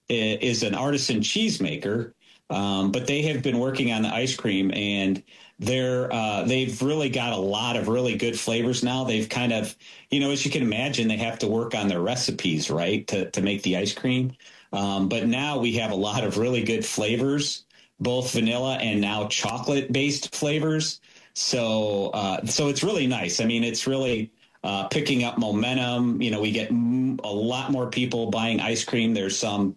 artisan cheesemaker. But they have been working on the ice cream, and they've really got a lot of really good flavors now. They've kind of, as you can imagine, they have to work on their recipes, right, to make the ice cream. But now we have a lot of really good flavors, both vanilla and now chocolate-based flavors. So it's really nice. I mean, it's really picking up momentum. We get a lot more people buying ice cream. There's some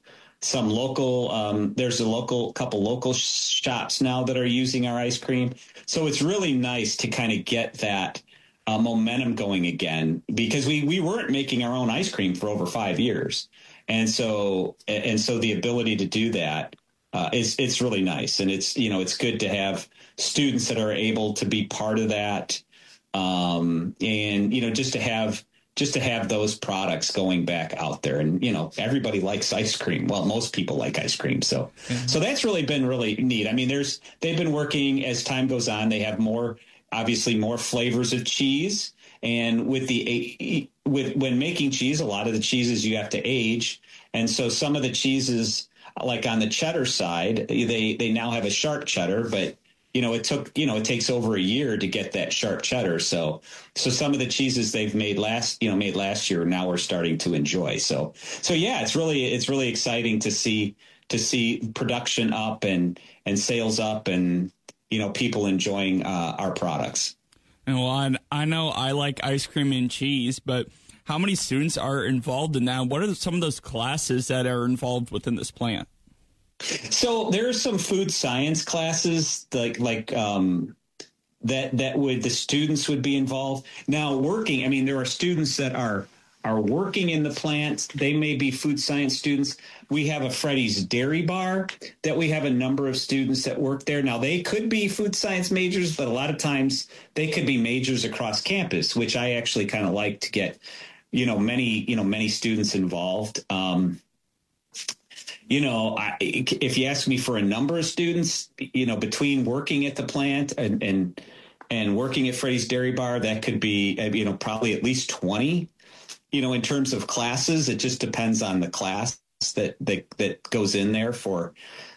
local, there's couple local shops now that are using our ice cream. So it's really nice to kind of get that momentum going again, because we weren't making our own ice cream for over 5 years. And so the ability to do that it's really nice. And it's good to have students that are able to be part of that. And, just to have those products going back out there. And, everybody likes ice cream. Well, most people like ice cream. So that's really been really neat. I mean, they've been working as time goes on. They have obviously more flavors of cheese. And when making cheese, a lot of the cheeses you have to age. And so some of the cheeses, like on the cheddar side, they now have a sharp cheddar, but it takes over a year to get that sharp cheddar. So some of the cheeses they've made last year, now we're starting to enjoy. So yeah, it's really exciting to see production up and sales up and, people enjoying our products. And well, I know I like ice cream and cheese, but how many students are involved in that? What are some of those classes that are involved within this plant? So there are some food science classes that the students would be involved. Now there are students that are working in the plant. They may be food science students. We have a Freddy's Dairy Bar that we have a number of students that work there. Now they could be food science majors, but a lot of times they could be majors across campus, which I actually kind of like to get, many students involved. If you ask me for a number of students, between working at the plant and working at Freddy's Dairy Bar, that could be, probably at least 20, in terms of classes. It just depends on the class that goes in there for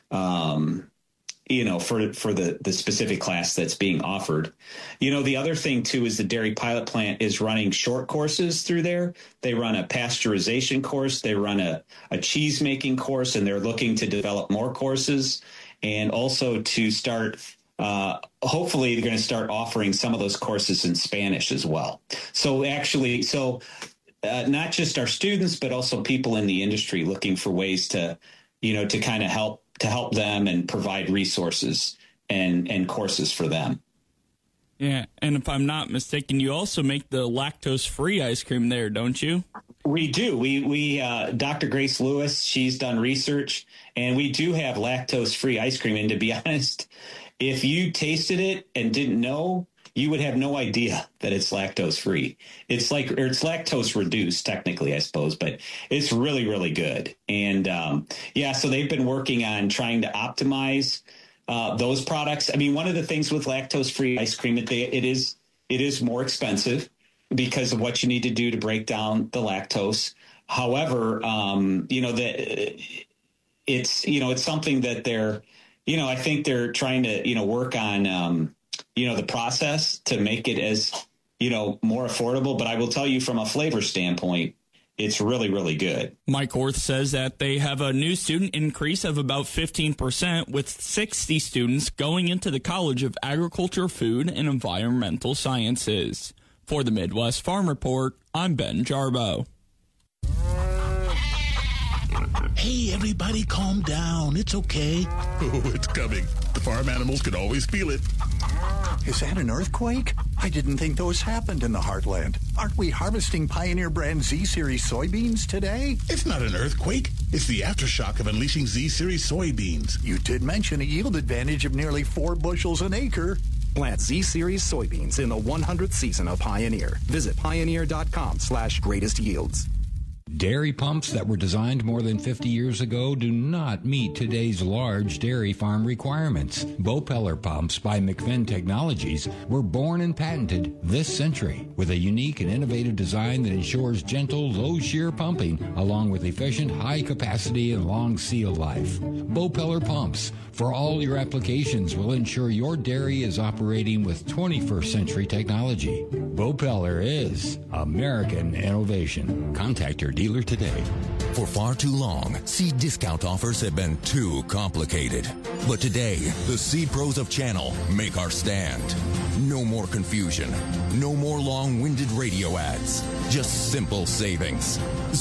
the specific class that's being offered. The other thing too is the Dairy Pilot Plant is running short courses through there. They run a pasteurization course, they run a cheese making course, and they're looking to develop more courses and also to start hopefully they're going to start offering some of those courses in Spanish as well. So not just our students, but also people in the industry looking for ways to kind of help them and provide resources and courses for them. Yeah, and if I'm not mistaken, you also make the lactose-free ice cream there, don't you? We do. We Dr. Grace Lewis, she's done research, and we do have lactose-free ice cream. And to be honest, if you tasted it and didn't know, you would have no idea that it's lactose-free. It's lactose reduced, technically, I suppose, but it's really, really good. And so they've been working on trying to optimize those products. I mean, one of the things with lactose-free ice cream, it is more expensive because of what you need to do to break down the lactose. However, it's something that they're, I think they're trying to, work on, the process to make it as, more affordable. But I will tell you from a flavor standpoint, it's really, really good. Mike Orth says that they have a new student increase of about 15%, with 60 students going into the College of Agriculture, Food, and Environmental Sciences. For the Midwest Farm Report, I'm Ben Jarbo. Hey, everybody, calm down. It's okay. Oh, it's coming. The farm animals can always feel it. Is that an earthquake? I didn't think those happened in the heartland. Aren't we harvesting Pioneer brand Z-Series soybeans today? It's not an earthquake. It's the aftershock of unleashing Z-Series soybeans. You did mention a yield advantage of nearly 4 bushels an acre. Plant Z-Series soybeans in the 100th season of Pioneer. Visit pioneer.com/greatest yields. Dairy pumps that were designed more than 50 years ago do not meet today's large dairy farm requirements. Bopeller pumps by McFinn Technologies were born and patented this century with a unique and innovative design that ensures gentle, low-shear pumping along with efficient, high capacity and long seal life. Bopeller pumps for all your applications will ensure your dairy is operating with 21st century technology. Bopeller is American innovation. Contact your dealer today. For far too long, seed discount offers have been too complicated. But today, the Seed Pros of Channel make our stand. No more confusion. No more long-winded radio ads. Just simple savings.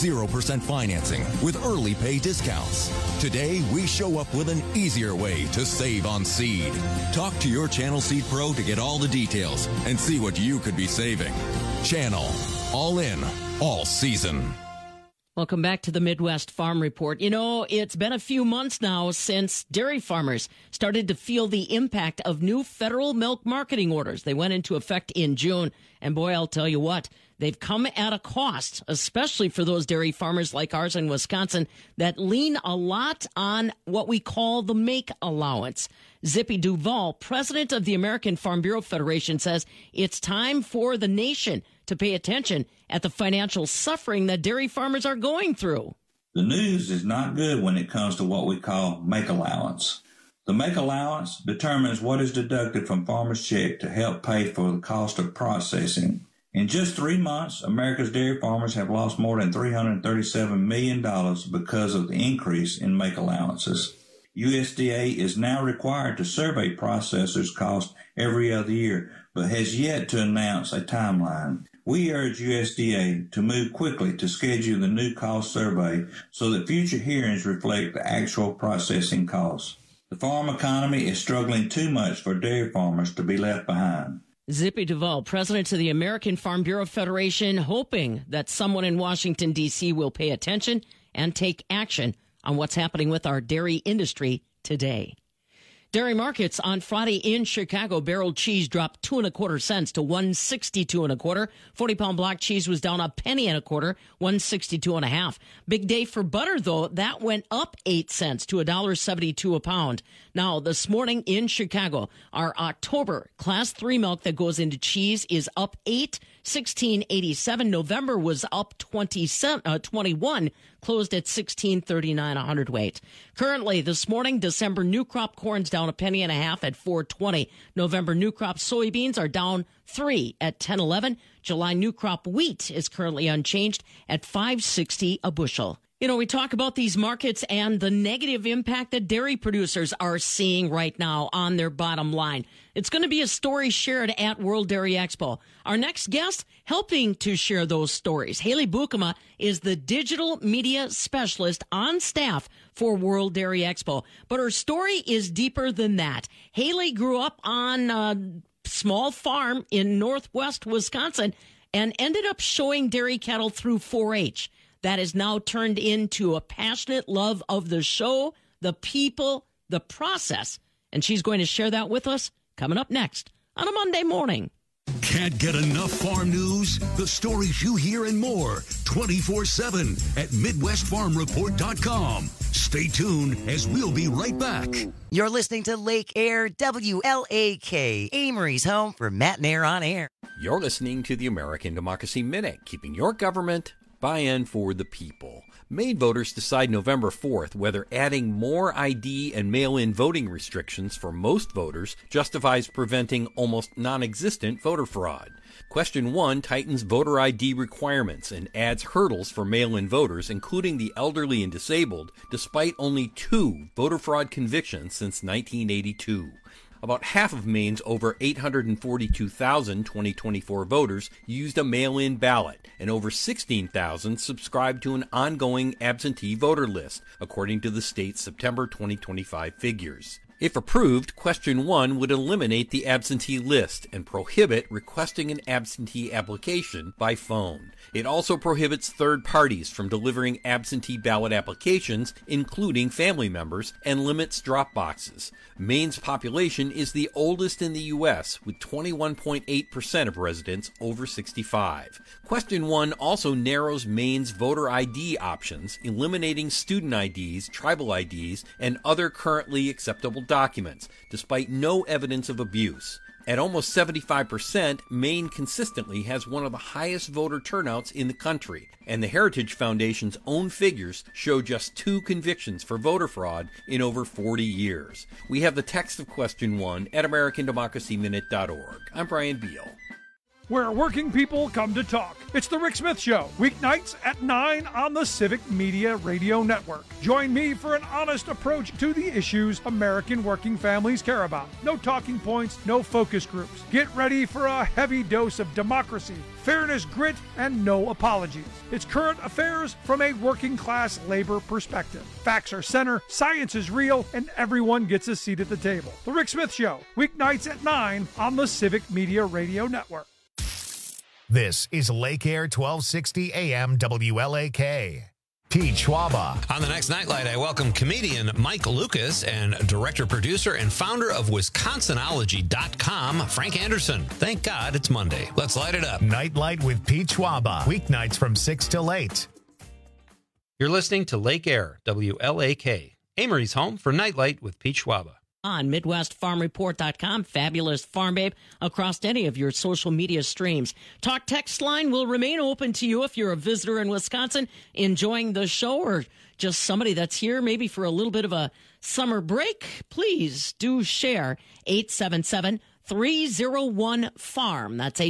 0% financing with early pay discounts. Today, we show up with an easier way to save on seed. Talk to your Channel Seed Pro to get all the details and see what you could be saving. Channel. All in. All season. Welcome back to the Midwest Farm Report. It's been a few months now since dairy farmers started to feel the impact of new federal milk marketing orders. They went into effect in June, and boy, I'll tell you what, they've come at a cost, especially for those dairy farmers like ours in Wisconsin that lean a lot on what we call the make allowance. Zippy Duval, president of the American Farm Bureau Federation, says it's time for the nation to pay attention at the financial suffering that dairy farmers are going through. The news is not good when it comes to what we call make allowance. The make allowance determines what is deducted from farmers' check to help pay for the cost of processing. In just 3 months, America's dairy farmers have lost more than $337 million because of the increase in make allowances. USDA is now required to survey processors' costs every other year, but has yet to announce a timeline. We urge USDA to move quickly to schedule the new cost survey so that future hearings reflect the actual processing costs. The farm economy is struggling too much for dairy farmers to be left behind. Zippy Duvall, president of the American Farm Bureau Federation, hoping that someone in Washington, D.C. will pay attention and take action on what's happening with our dairy industry today. Dairy markets on Friday in Chicago. Barrel cheese dropped 2 1/4 cents to $1.62 1/4. 40-pound block cheese was down 1 1/4 penny, $1.62 1/2. Big day for butter, though. That went up 8 cents to $1.72 a pound. Now, this morning in Chicago, our October Class 3 milk that goes into cheese is up 8, $16.87. November was up 21, closed at $16.39 a hundredweight. Currently, this morning, December new crop corn's down 1.5 pennies at $4.20. November new crop soybeans are down 3 at $10.11. July new crop wheat is currently unchanged at $5.60 a bushel. You know, we talk about these markets and the negative impact that dairy producers are seeing right now on their bottom line. It's going to be a story shared at World Dairy Expo. Our next guest helping to share those stories, Haley Bukema, is the digital media specialist on staff for World Dairy Expo. But her story is deeper than that. Haley grew up on a small farm in northwest Wisconsin and ended up showing dairy cattle through 4-H. That is now turned into a passionate love of the show, the people, the process. And she's going to share that with us coming up next on a Monday morning. Can't get enough farm news? The stories you hear and more 24/7 at MidwestFarmReport.com. Stay tuned as we'll be right back. You're listening to Lake Air, WLAK, Amory's home for Matt and Air on Air. You're listening to the American Democracy Minute, keeping your government by-in for the people. Maine voters decide November 4th whether adding more ID and mail-in voting restrictions for most voters justifies preventing almost non-existent voter fraud. Question 1 tightens voter ID requirements and adds hurdles for mail-in voters, including the elderly and disabled, despite only 2 voter fraud convictions since 1982. About half of Maine's over 842,000 2024 voters used a mail-in ballot, and over 16,000 subscribed to an ongoing absentee voter list, according to the state's September 2025 figures. If approved, Question 1 would eliminate the absentee list and prohibit requesting an absentee application by phone. It also prohibits third parties from delivering absentee ballot applications, including family members, and limits drop boxes. Maine's population is the oldest in the U.S., with 21.8% of residents over 65. Question 1 also narrows Maine's voter ID options, eliminating student IDs, tribal IDs, and other currently acceptable documents, despite no evidence of abuse. At almost 75%, Maine consistently has one of the highest voter turnouts in the country, and the Heritage Foundation's own figures show just 2 convictions for voter fraud in over 40 years. We have the text of Question 1 at AmericanDemocracyMinute.org. I'm Brian Beal. Where working people come to talk. It's The Rick Smith Show, weeknights at 9 on the Civic Media Radio Network. Join me for an honest approach to the issues American working families care about. No talking points, no focus groups. Get ready for a heavy dose of democracy, fairness, grit, and no apologies. It's current affairs from a working class labor perspective. Facts are center, science is real, and everyone gets a seat at the table. The Rick Smith Show, weeknights at 9 on the Civic Media Radio Network. This is Lake Air 1260 AM WLAK. Pete Schwaba. On the next Nightlight, I welcome comedian Mike Lucas and director, producer, and founder of Wisconsinology.com, Frank Anderson. Thank God it's Monday. Let's light it up. Nightlight with Pete Schwaba. Weeknights from 6 till 8. You're listening to Lake Air, WLAK, Amory's home for Nightlight with Pete Schwaba. on MidwestFarmReport.com. Fabulous Farm Babe across any of your social media streams. Talk text line will remain open to you if you're a visitor in Wisconsin enjoying the show, or just somebody that's here maybe for a little bit of a summer break. Please do share 877-301-FARM. That's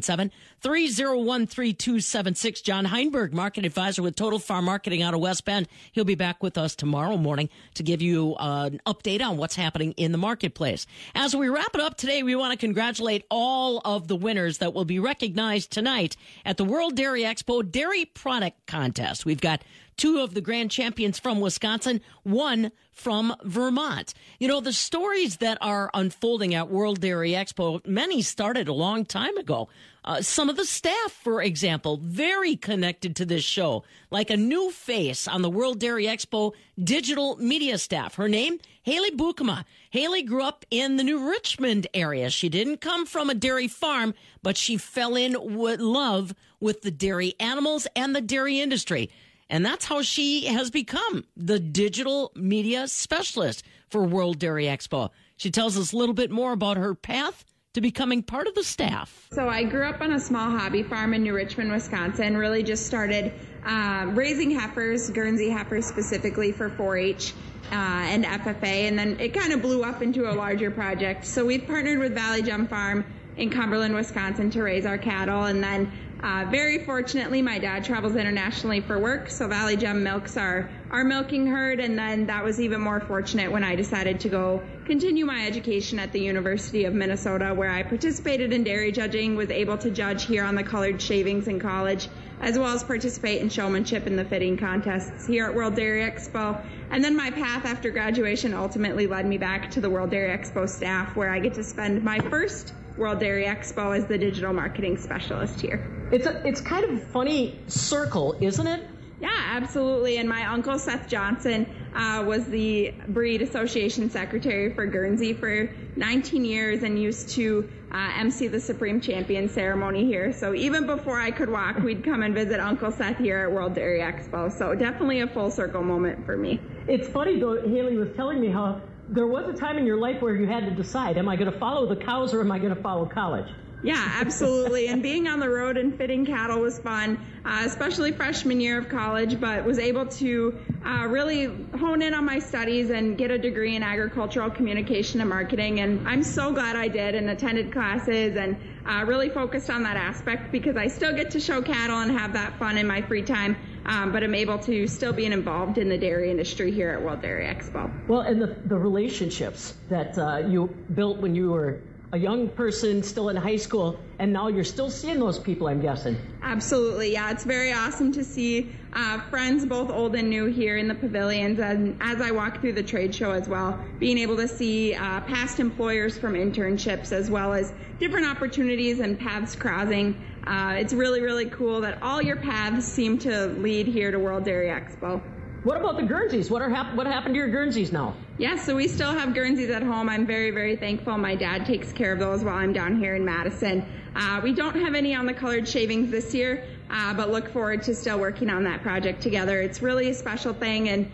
877-301-3276. John Heinberg, market advisor with Total Farm Marketing out of West Bend. He'll be back with us tomorrow morning to give you an update on what's happening in the marketplace. As we wrap it up today, we want to congratulate all of the winners that will be recognized tonight at the World Dairy Expo Dairy Product Contest. We've got 2 of the grand champions from Wisconsin, 1 from Vermont. You know, the stories that are unfolding at World Dairy Expo, many started a long time ago. Some of the staff, for example, very connected to this show, like a new face on the World Dairy Expo digital media staff. Her name, Haley Bukema. Haley grew up in the New Richmond area. She didn't come from a dairy farm, but she fell in with love with the dairy animals and the dairy industry. And that's how she has become the digital media specialist for World Dairy Expo. She tells us a little bit more about her path to becoming part of the staff. So I grew up on a small hobby farm in New Richmond, Wisconsin. Really just started raising heifers, Guernsey heifers specifically for 4-H and FFA. And then it kind of blew up into a larger project. So we've partnered with Valley Gem Farm in Cumberland, Wisconsin to raise our cattle. And then very fortunately, my dad travels internationally for work, so Valley Gem milks our milking herd, and then that was even more fortunate when I decided to go continue my education at the University of Minnesota, where I participated in dairy judging, was able to judge here on the colored shavings in college, as well as participate in showmanship in the fitting contests here at World Dairy Expo. And then my path after graduation ultimately led me back to the World Dairy Expo staff, where I get to spend my first World Dairy Expo as the digital marketing specialist here. It's kind of a funny circle, isn't it? Yeah, absolutely. And my uncle, Seth Johnson, was the Breed Association Secretary for Guernsey for 19 years and used to MC the Supreme Champion ceremony here. So even before I could walk, we'd come and visit Uncle Seth here at World Dairy Expo. So definitely a full circle moment for me. It's funny, though, Haley was telling me how there was a time in your life where you had to decide, am I going to follow the cows or am I going to follow college? Yeah, absolutely. And being on the road and fitting cattle was fun, especially freshman year of college, but was able to really hone in on my studies and get a degree in agricultural communication and marketing. And I'm so glad I did and attended classes and really focused on that aspect, because I still get to show cattle and have that fun in my free time. But I'm able to still be involved in the dairy industry here at World Dairy Expo. Well, and the relationships that you built when you were a young person still in high school, and now you're still seeing those people, I'm guessing. Absolutely, yeah. It's very awesome to see friends, both old and new, here in the pavilions, and as I walk through the trade show as well, being able to see past employers from internships, as well as different opportunities and paths crossing. It's really, really cool that all your paths seem to lead here to World Dairy Expo. What about the Guernseys? What happened to your Guernseys now? Yeah, so we still have Guernseys at home. I'm very, very thankful. My dad takes care of those while I'm down here in Madison. We don't have any on the colored shavings this year, but look forward to still working on that project together. It's really a special thing, and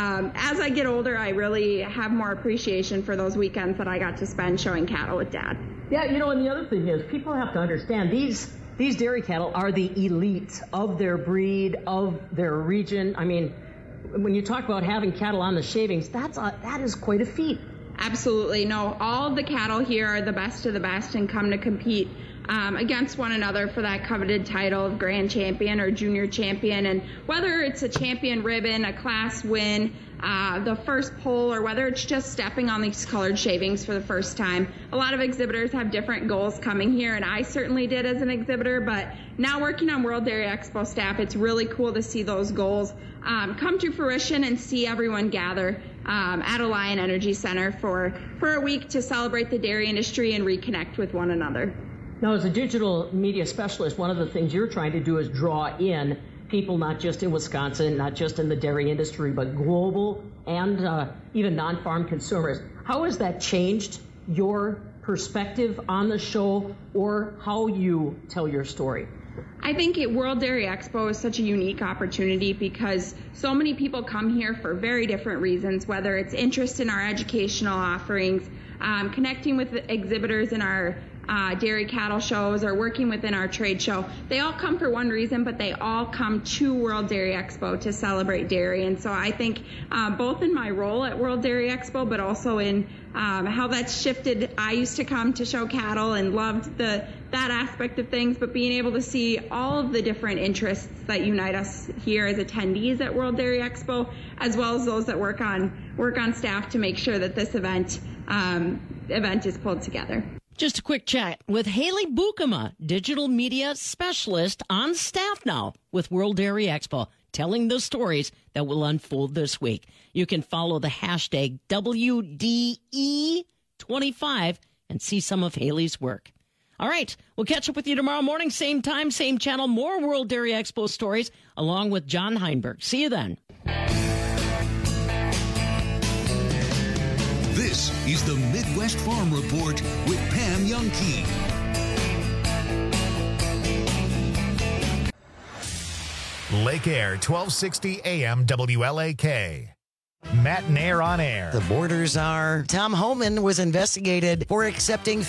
as I get older, I really have more appreciation for those weekends that I got to spend showing cattle with Dad. Yeah, you know, and the other thing is, people have to understand these dairy cattle are the elite of their breed, of their region. I mean, when you talk about having cattle on the shavings, that is quite a feat. Absolutely. No, all of the cattle here are the best of the best and come to compete against one another for that coveted title of Grand Champion or Junior Champion. And whether it's a champion ribbon, a class win, the first poll, or whether it's just stepping on these colored shavings for the first time, a lot of exhibitors have different goals coming here, and I certainly did as an exhibitor. But now working on World Dairy Expo staff, it's really cool to see those goals come to fruition and see everyone gather at Alliant Energy Center for a week to celebrate the dairy industry and reconnect with one another. Now, as a digital media specialist, one of the things you're trying to do is draw in people not just in Wisconsin, not just in the dairy industry, but global and even non-farm consumers. How has that changed your perspective on the show or how you tell your story? I I think World Dairy Expo is such a unique opportunity because so many people come here for very different reasons, whether it's interest in our educational offerings, connecting with the exhibitors in our dairy cattle shows, or working within our trade show. They all come for one reason, but they all come to World Dairy Expo to celebrate dairy. And so I think both in my role at World Dairy Expo, but also in how that's shifted. I used to come to show cattle and loved that aspect of things, but being able to see all of the different interests that unite us here as attendees at World Dairy Expo, as well as those that work on staff to make sure that this event is pulled together. Just a quick chat with Haley Bukema, digital media specialist on staff now with World Dairy Expo, telling the stories that will unfold this week. You can follow the hashtag WDE25 and see some of Haley's work. All right, we'll catch up with you tomorrow morning, same time, same channel, more World Dairy Expo stories, along with John Heinberg. See you then. This is the Midwest Farm Report with Pam Youngkey. Lake Air, 1260 AM WLAK. Matt and Air on Air. The borders are. Tom Homan was investigated for accepting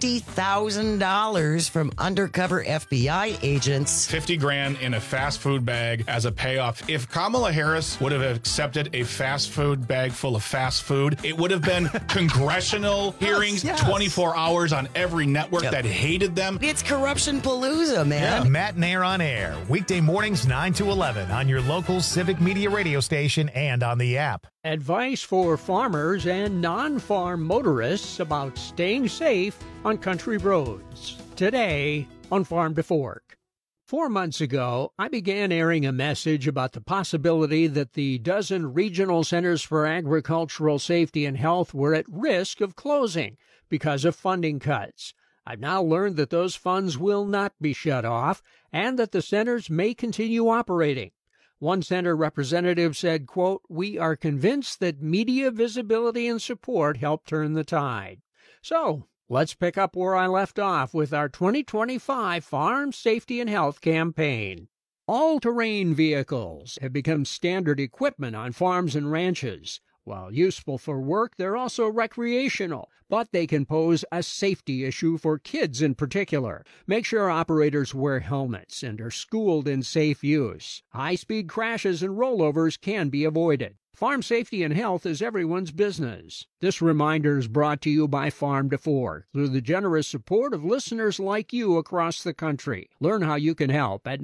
$50,000 from undercover FBI agents. $50,000 in a fast food bag as a payoff. If Kamala Harris would have accepted a fast food bag full of fast food, it would have been congressional hearings, yes. 24 hours on every network that hated them. It's corruption palooza, man. Yeah. Matt and Air on Air. Weekday mornings 9 to 11 on your local Civic Media radio station and on the app. Advice for farmers and non-farm motorists about staying safe on country roads. Today on Farm to Fork. 4 months ago, I began airing a message about the possibility that the dozen regional centers for agricultural safety and health were at risk of closing because of funding cuts. I've now learned that those funds will not be shut off and that the centers may continue operating. One center representative said, quote, "We are convinced that media visibility and support help turn the tide." So let's pick up where I left off with our 2025 Farm Safety and Health campaign. All-terrain vehicles have become standard equipment on farms and ranches. While useful for work, they're also recreational, but they can pose a safety issue for kids in particular. Make sure operators wear helmets and are schooled in safe use. High-speed crashes and rollovers can be avoided. Farm safety and health is everyone's business. This reminder is brought to you by Farm to Fork through the generous support of listeners like you across the country. Learn how you can help at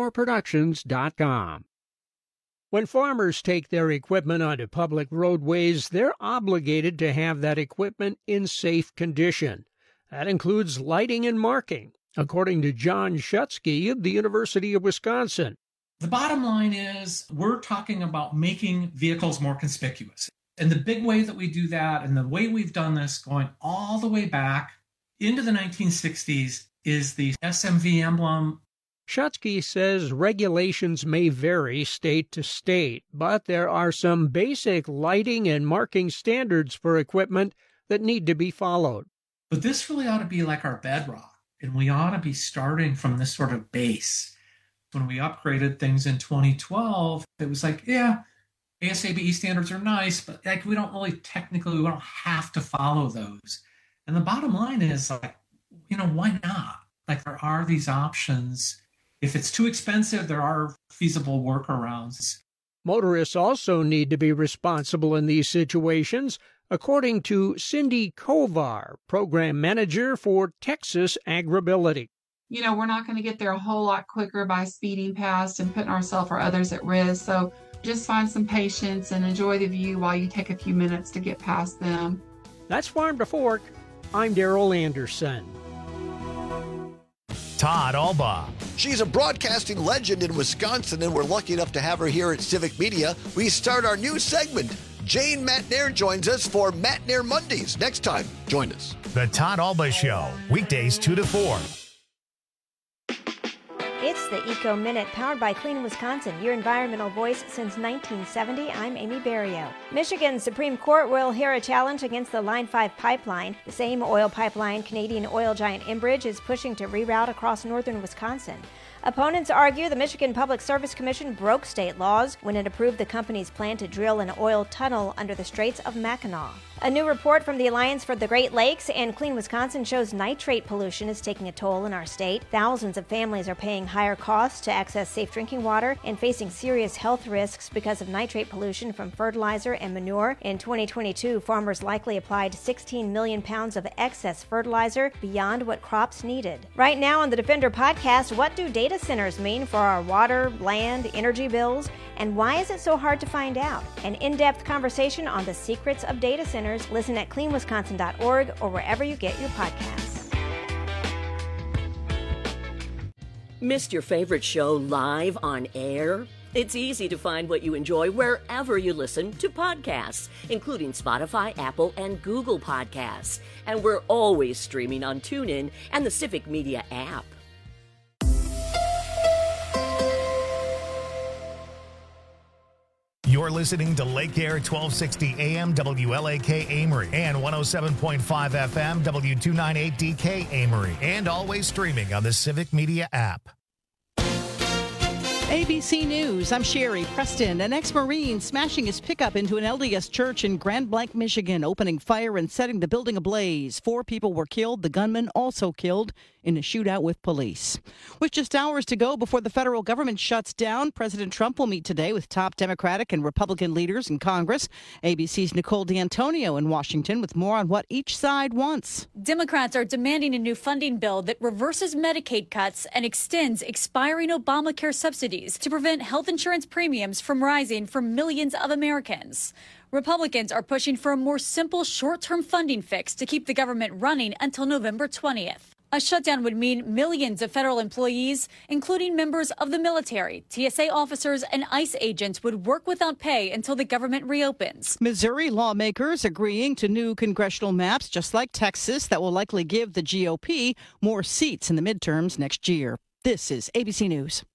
NorthshoreProductions.com. When farmers take their equipment onto public roadways, they're obligated to have that equipment in safe condition. That includes lighting and marking, according to John Schutzke of the University of Wisconsin. The bottom line is we're talking about making vehicles more conspicuous. And the big way that we do that, and the way we've done this going all the way back into the 1960s, is the SMV emblem. Schutzke says regulations may vary state to state, but there are some basic lighting and marking standards for equipment that need to be followed. But this really ought to be like our bedrock, and we ought to be starting from this sort of base. When we upgraded things in 2012, it was like, yeah, ASABE standards are nice, but like we don't have to follow those. And the bottom line is, like, why not? Like, there are these options. If it's too expensive, there are feasible workarounds. Motorists also need to be responsible in these situations, according to Cindy Kovar, program manager for Texas Agribility. We're not going to get there a whole lot quicker by speeding past and putting ourselves or others at risk. So just find some patience and enjoy the view while you take a few minutes to get past them. That's Farm to Fork. I'm Darrell Anderson. Todd Alba. She's a broadcasting legend in Wisconsin, and we're lucky enough to have her here at Civic Media. We start our new segment. Jane Matnair joins us for Matnair Mondays. Next time, join us. The Todd Alba Show, weekdays 2 to 4. It's the Eco Minute, powered by Clean Wisconsin, your environmental voice since 1970. I'm Amy Berrio. Michigan's Supreme Court will hear a challenge against the Line 5 pipeline. The same oil pipeline Canadian oil giant Enbridge is pushing to reroute across northern Wisconsin. Opponents argue the Michigan Public Service Commission broke state laws when it approved the company's plan to drill an oil tunnel under the Straits of Mackinac. A new report from the Alliance for the Great Lakes and Clean Wisconsin shows nitrate pollution is taking a toll in our state. Thousands of families are paying higher costs to access safe drinking water and facing serious health risks because of nitrate pollution from fertilizer and manure. In 2022, farmers likely applied 16 million pounds of excess fertilizer beyond what crops needed. Right now on the Defender podcast, what do data centers mean for our water, land, energy bills, and why is it so hard to find out? An in-depth conversation on the secrets of data centers. Listen at cleanwisconsin.org or wherever you get your podcasts. Missed your favorite show live on air? It's easy to find what you enjoy wherever you listen to podcasts, including Spotify, Apple, and Google Podcasts. And we're always streaming on TuneIn and the Civic Media app. You're listening to Lake Air 1260 AM WLAK Amory and 107.5 FM W298DK Amory, and always streaming on the Civic Media app. ABC News, I'm Sherry Preston. An ex-Marine smashing his pickup into an LDS church in Grand Blanc, Michigan, opening fire and setting the building ablaze. 4 people were killed. The gunman also killed in a shootout with police. With just hours to go before the federal government shuts down, President Trump will meet today with top Democratic and Republican leaders in Congress. ABC's Nicole D'Antonio in Washington with more on what each side wants. Democrats are demanding a new funding bill that reverses Medicaid cuts and extends expiring Obamacare subsidies to prevent health insurance premiums from rising for millions of Americans. Republicans are pushing for a more simple short-term funding fix to keep the government running until November 20th. A shutdown would mean millions of federal employees, including members of the military, TSA officers, and ICE agents would work without pay until the government reopens. Missouri lawmakers agreeing to new congressional maps, just like Texas, that will likely give the GOP more seats in the midterms next year. This is ABC News.